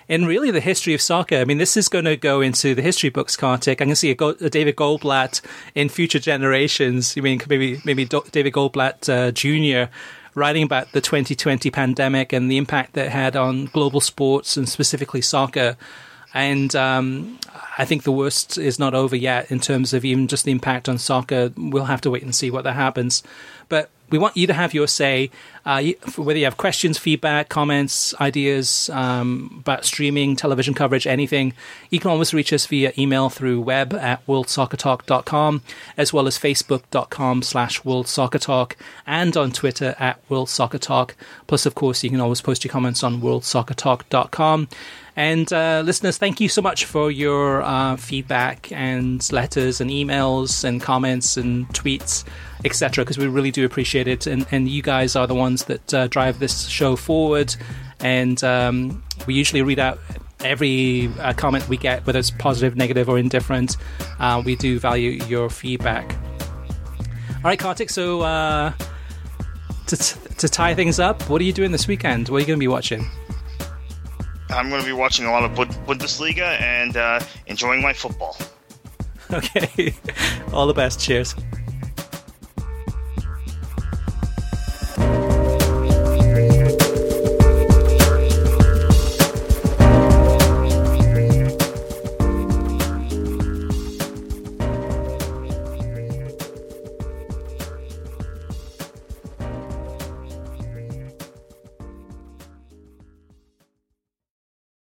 in really the history of soccer. I mean, this is going to go into the history books, Kartik. I can see a, Go- a David Goldblatt in future generations. I mean, maybe maybe Do- David Goldblatt uh, Junior writing about the twenty twenty pandemic and the impact that it had on global sports and specifically soccer. And um, I think the worst is not over yet in terms of even just the impact on soccer. We'll have to wait and see what that happens. But we want you to have your say, uh, whether you have questions, feedback, comments, ideas um, about streaming, television coverage, anything. You can always reach us via email through web at world soccer talk dot com, as well as facebook.com slash world soccer talk, and on Twitter at world soccer talk. Plus, of course, you can always post your comments on world soccer talk dot com. And uh, listeners, thank you so much for your uh, feedback and letters and emails and comments and tweets, et cetera, because we really do appreciate it. And, and you guys are the ones that uh, drive this show forward. And um, we usually read out every uh, comment we get, whether it's positive, negative, or indifferent. Uh, we do value your feedback. All right, Kartik, so uh, to, to tie things up, what are you doing this weekend? What are you going to be watching? I'm going to be watching a lot of Bundesliga and uh, enjoying my football. Okay. All the best. Cheers.